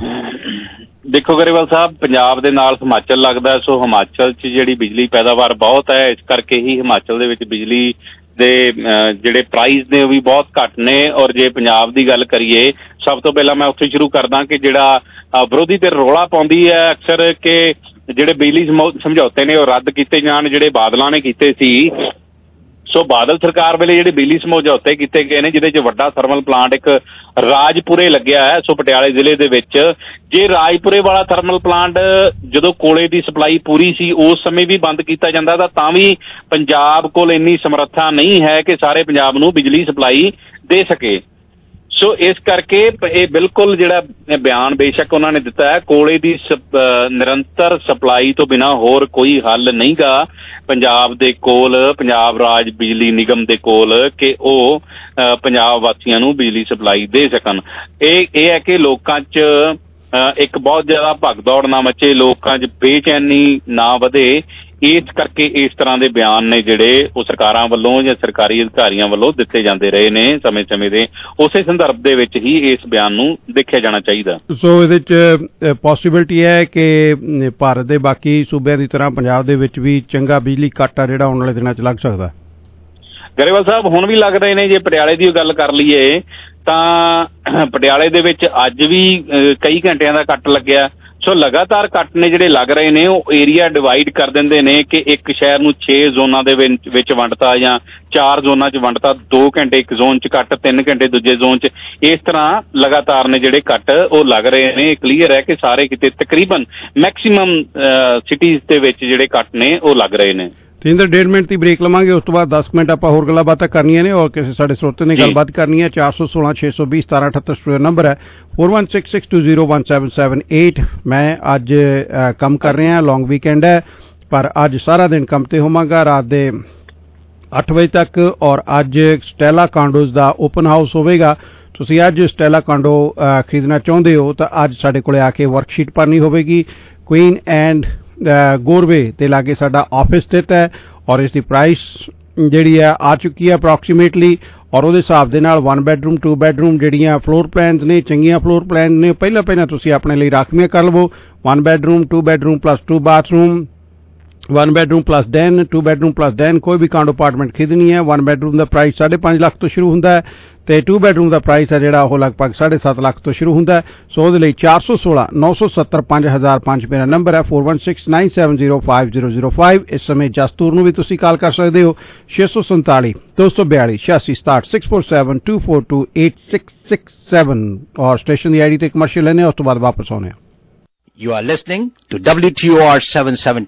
ਦੇਖੋ ਗਰੇਵਾਲ ਸਾਹਿਬ, ਪੰਜਾਬ ਦੇ ਨਾਲ ਹਿਮਾਚਲ ਲੱਗਦਾ। ਸੋ ਹਿਮਾਚਲ 'ਚ ਜਿਹੜੀ ਬਿਜਲੀ ਪੈਦਾਵਾਰ ਬਹੁਤ ਹੈ, ਇਸ ਕਰਕੇ ਹੀ ਹਿਮਾਚਲ ਦੇ ਵਿੱਚ ਬਿਜਲੀ ਦੇ ਜਿਹੜੇ ਪ੍ਰਾਈਸ ਨੇ ਉਹ ਵੀ ਬਹੁਤ ਘੱਟ ਨੇ। ਔਰ ਜੇ ਪੰਜਾਬ ਦੀ ਗੱਲ ਕਰੀਏ, ਸਭ ਤੋਂ ਪਹਿਲਾਂ ਮੈਂ ਉੱਥੇ ਸ਼ੁਰੂ ਕਰਦਾ ਕਿ ਜਿਹੜਾ ਵਿਰੋਧੀ ਧਿਰ ਰੌਲਾ ਪਾਉਂਦੀ ਹੈ ਅਕਸਰ ਕਿ ਜਿਹੜੇ ਬਿਜਲੀ ਸਮਝੌਤੇ ਨੇ ਉਹ ਰੱਦ ਕੀਤੇ ਜਾਣ, ਜਿਹੜੇ ਬਾਦਲਾਂ ਨੇ ਕੀਤੇ ਸੀ। ਸੋ ਬਾਦਲ ਸਰਕਾਰ ਵੇਲੇ ਜਿਹੜੇ ਬਿਜਲੀ ਸਮਝੌਤੇ ਕੀਤੇ ਗਏ ਨੇ, ਜਿਹਦੇ 'ਚ ਵੱਡਾ ਥਰਮਲ ਪਲਾਂਟ ਇੱਕ ਰਾਜਪੁਰੇ ਲੱਗਿਆ ਹੈ, ਸੋ ਪਟਿਆਲੇ ਜ਼ਿਲ੍ਹੇ ਦੇ ਵਿੱਚ। ਜੇ ਰਾਜਪੁਰੇ ਵਾਲਾ ਥਰਮਲ ਪਲਾਂਟ ਜਦੋਂ ਕੋਲੇ ਦੀ ਸਪਲਾਈ ਪੂਰੀ ਸੀ ਉਸ ਸਮੇਂ ਵੀ ਬੰਦ ਕੀਤਾ ਜਾਂਦਾ ਤਾਂ ਤਾਂ ਵੀ ਪੰਜਾਬ ਕੋਲ ਇੰਨੀ ਸਮਰੱਥਾ ਨਹੀਂ ਹੈ ਕਿ ਸਾਰੇ ਪੰਜਾਬ ਨੂੰ ਬਿਜਲੀ ਸਪਲਾਈ ਦੇ ਸਕੇ। ਸੋ ਇਸ ਕਰਕੇ ਇਹ ਬਿਲਕੁਲ ਜਿਹੜਾ ਬਿਆਨ ਬੇਸ਼ੱਕ ਉਹਨਾਂ ਨੇ ਦਿੱਤਾ ਹੈ, ਕੋਲੇ ਦੀ ਨਿਰੰਤਰ ਸਪਲਾਈ ਤੋਂ ਬਿਨਾਂ ਹੋਰ ਕੋਈ ਹੱਲ ਨਹੀਂ ਗਾ ਪੰਜਾਬ ਦੇ ਕੋਲ, ਪੰਜਾਬ ਰਾਜ ਬਿਜਲੀ ਨਿਗਮ ਦੇ ਕੋਲ, ਕਿ ਉਹ ਪੰਜਾਬ ਵਾਸੀਆਂ ਨੂੰ ਬਿਜਲੀ ਸਪਲਾਈ ਦੇ ਸਕਣ। ਇਹ ਇਹ ਹੈ ਕਿ ਲੋਕਾਂ 'ਚ ਇੱਕ ਬਹੁਤ ਜ਼ਿਆਦਾ ਭਗਦੌੜ ਨਾ ਮਚੇ, ਲੋਕਾਂ 'ਚ ਬੇਚੈਨੀ ਨਾ ਵਧੇ। ਇਸ ਕਰਕੇ ਇਸ ਤਰ੍ਹਾਂ ਦੇ ਬਿਆਨ ਨੇ ਜਿਹੜੇ ਉਹ ਸਰਕਾਰਾਂ ਵੱਲੋਂ ਜਾਂ ਸਰਕਾਰੀ ਅਧਿਕਾਰੀਆਂ ਵੱਲੋਂ ਦਿੱਤੇ ਜਾਂਦੇ ਰਹੇ ਨੇ ਸਮੇਂ ਸਮੇਂ ਦੇ। ਉਸੇ ਸੰਦਰਭ ਦੇ ਵਿੱਚ ਹੀ ਇਸ ਬਿਆਨ ਨੂੰ ਦੇਖਿਆ ਜਾਣਾ ਚਾਹੀਦਾ। ਸੋ ਇਹਦੇ 'ਚ ਪੋਸੀਬਿਲਿਟੀ ਹੈ ਕਿ ਭਾਰਤ ਦੇ ਬਾਕੀ ਸੂਬਿਆਂ ਦੀ ਤਰ੍ਹਾਂ ਪੰਜਾਬ ਦੇ ਵਿੱਚ ਵੀ ਚੰਗਾ ਬਿਜਲੀ ਕੱਟ ਆ ਜਿਹੜਾ ਆਉਣ ਵਾਲੇ ਦਿਨਾਂ 'ਚ ਲੱਗ ਸਕਦਾ? ਗਰੇਵਾਲ ਸਾਹਿਬ, ਹੁਣ ਵੀ ਲੱਗ ਰਹੇ ਨੇ। ਜੇ ਪਟਿਆਲੇ ਦੀ ਗੱਲ ਕਰ ਲਈਏ ਤਾਂ ਪਟਿਆਲੇ ਦੇ ਵਿੱਚ ਅੱਜ ਵੀ ਕਈ ਘੰਟਿਆਂ ਦਾ ਕੱਟ ਲੱਗਿਆ। ਸੋ ਲਗਾਤਾਰ ਕੱਟ ਨੇ ਜਿਹੜੇ ਲੱਗ ਰਹੇ ਨੇ ਉਹ ਏਰੀਆ ਡਿਵਾਈਡ ਕਰ ਦਿੰਦੇ ਨੇ ਕਿ ਇੱਕ ਸ਼ਹਿਰ ਨੂੰ ਛੇ ਜ਼ੋਨਾਂ ਦੇ ਵਿੱਚ ਵੰਡਤਾ ਜਾਂ ਚਾਰ ਜ਼ੋਨਾਂ 'ਚ ਵੰਡਤਾ। ਦੋ ਘੰਟੇ ਇੱਕ ਜ਼ੋਨ 'ਚ ਕੱਟ, ਤਿੰਨ ਘੰਟੇ ਦੂਜੇ ਜ਼ੋਨ 'ਚ। ਇਸ ਤਰ੍ਹਾਂ ਲਗਾਤਾਰ ਨੇ ਜਿਹੜੇ ਕੱਟ ਉਹ ਲੱਗ ਰਹੇ ਨੇ। ਕਲੀਅਰ ਹੈ ਕਿ ਸਾਰੇ ਕਿਤੇ ਤਕਰੀਬਨ ਮੈਕਸੀਮਮ ਸਿਟੀਜ਼ ਦੇ ਵਿੱਚ ਜਿਹੜੇ ਕੱਟ ਨੇ ਉਹ ਲੱਗ ਰਹੇ ਨੇ। ਸਿੰਦਰ, ਡੇਢ ਮਿੰਟ ਦੀ ਬ੍ਰੇਕ ਲਵਾਂਗੇ, ਉਸ ਤੋਂ ਬਾਅਦ ਦਸ ਮਿੰਟ ਆਪਾਂ ਹੋਰ ਗੱਲਾਂ ਬਾਤਾਂ ਕਰਨੀਆਂ ਨੇ ਔਰ ਕਿਸੇ ਸਾਡੇ ਸਰੋਤੇ ਨੇ ਗੱਲਬਾਤ ਕਰਨੀ ਹੈ। ਚਾਰ ਸੌ ਸੋਲਾਂ ਛੇ ਸੌ ਵੀਹ ਸਤਾਰਾਂ ਅਠੱਤਰ ਸਟੂਡੀਓ ਨੰਬਰ ਹੈ four one six six two zero one seven seven eight. ਮੈਂ ਅੱਜ ਕੰਮ ਕਰ ਰਿਹਾ, ਲੌਂਗ ਵੀਕਐਂਡ ਹੈ, ਪਰ ਅੱਜ ਸਾਰਾ ਦਿਨ ਕੰਮ ਤੇ ਹੋਵਾਂਗਾ ਰਾਤ ਦੇ ਅੱਠ ਵਜੇ ਤੱਕ। ਔਰ ਅੱਜ ਸਟੈਲਾ ਕਾਂਡੋਜ਼ ਦਾ ਓਪਨ ਹਾਊਸ ਹੋਵੇਗਾ। ਤੁਸੀਂ ਅੱਜ ਸਟੈਲਾ ਕਾਂਡੋ ਖਰੀਦਣਾ ਚਾਹੁੰਦੇ ਹੋ ਤਾਂ ਅੱਜ ਸਾਡੇ ਕੋਲੇ ਆ ਕੇ ਵਰਕਸ਼ੀਟ ਭਰਨੀ ਹੋਵੇਗੀ। ਕੁਈਨ ਐਂਡ ਗੋਰਵੇ ਦੇ ਲਾਗੇ ਸਾਡਾ ਆਫਿਸ ਸਥਿਤ ਹੈ ਔਰ ਇਸ ਦੀ ਪ੍ਰਾਈਸ ਜਿਹੜੀ ਹੈ ਆ ਚੁੱਕੀ ਹੈ ਅਪਰੋਕਸੀਮੇਟਲੀ। ਔਰ ਉਹਦੇ ਹਿਸਾਬ ਦੇ ਨਾਲ ਵਨ ਬੈਡਰੂਮ ਟੂ ਬੈਡਰੂਮ ਜਿਹੜੀਆਂ ਫਲੋਰ ਪਲਾਨਸ ਨੇ, ਚੰਗੀਆਂ ਫਲੋਰ ਪਲਾਨ ਨੇ, ਪਹਿਲਾਂ ਪਹਿਲਾਂ ਤੁਸੀਂ ਆਪਣੇ ਲਈ ਰਾਖਵੀਆਂ ਕਰ ਲਵੋ। One bedroom, two bedroom plus two bathroom, one bedroom plus den, two bedroom plus den, कोई भी कांडो अपार्टमेंट खरीदनी है। वन बेडरूम का प्राइस साढ़े पांच लाख तो शुरू होंदा है ते टू बेडरूम का प्राइस है जिहड़ा ओह लगभग साढ़े सत्त लाख तो शुरू होंदा है। सो ਉਹਦੇ ਲਈ चार सौ सोलह नौ सौ सत्तर पांच हज़ार पांच मेरा नंबर है four one six nine seven zero five zero zero five. इस समय जसतूर ਨੂੰ ਵੀ ਤੁਸੀਂ ਕਾਲ ਕਰ ਸਕਦੇ ਹੋ छे सौ सैंतालीस दो सौ बयालीस छियासी सताहठ six four seven two four two eight six six seven और स्टेशन की आईडी ते कमर्शियल लेने उस तो बाद वापस आने। You are listening to W T O R seven seventy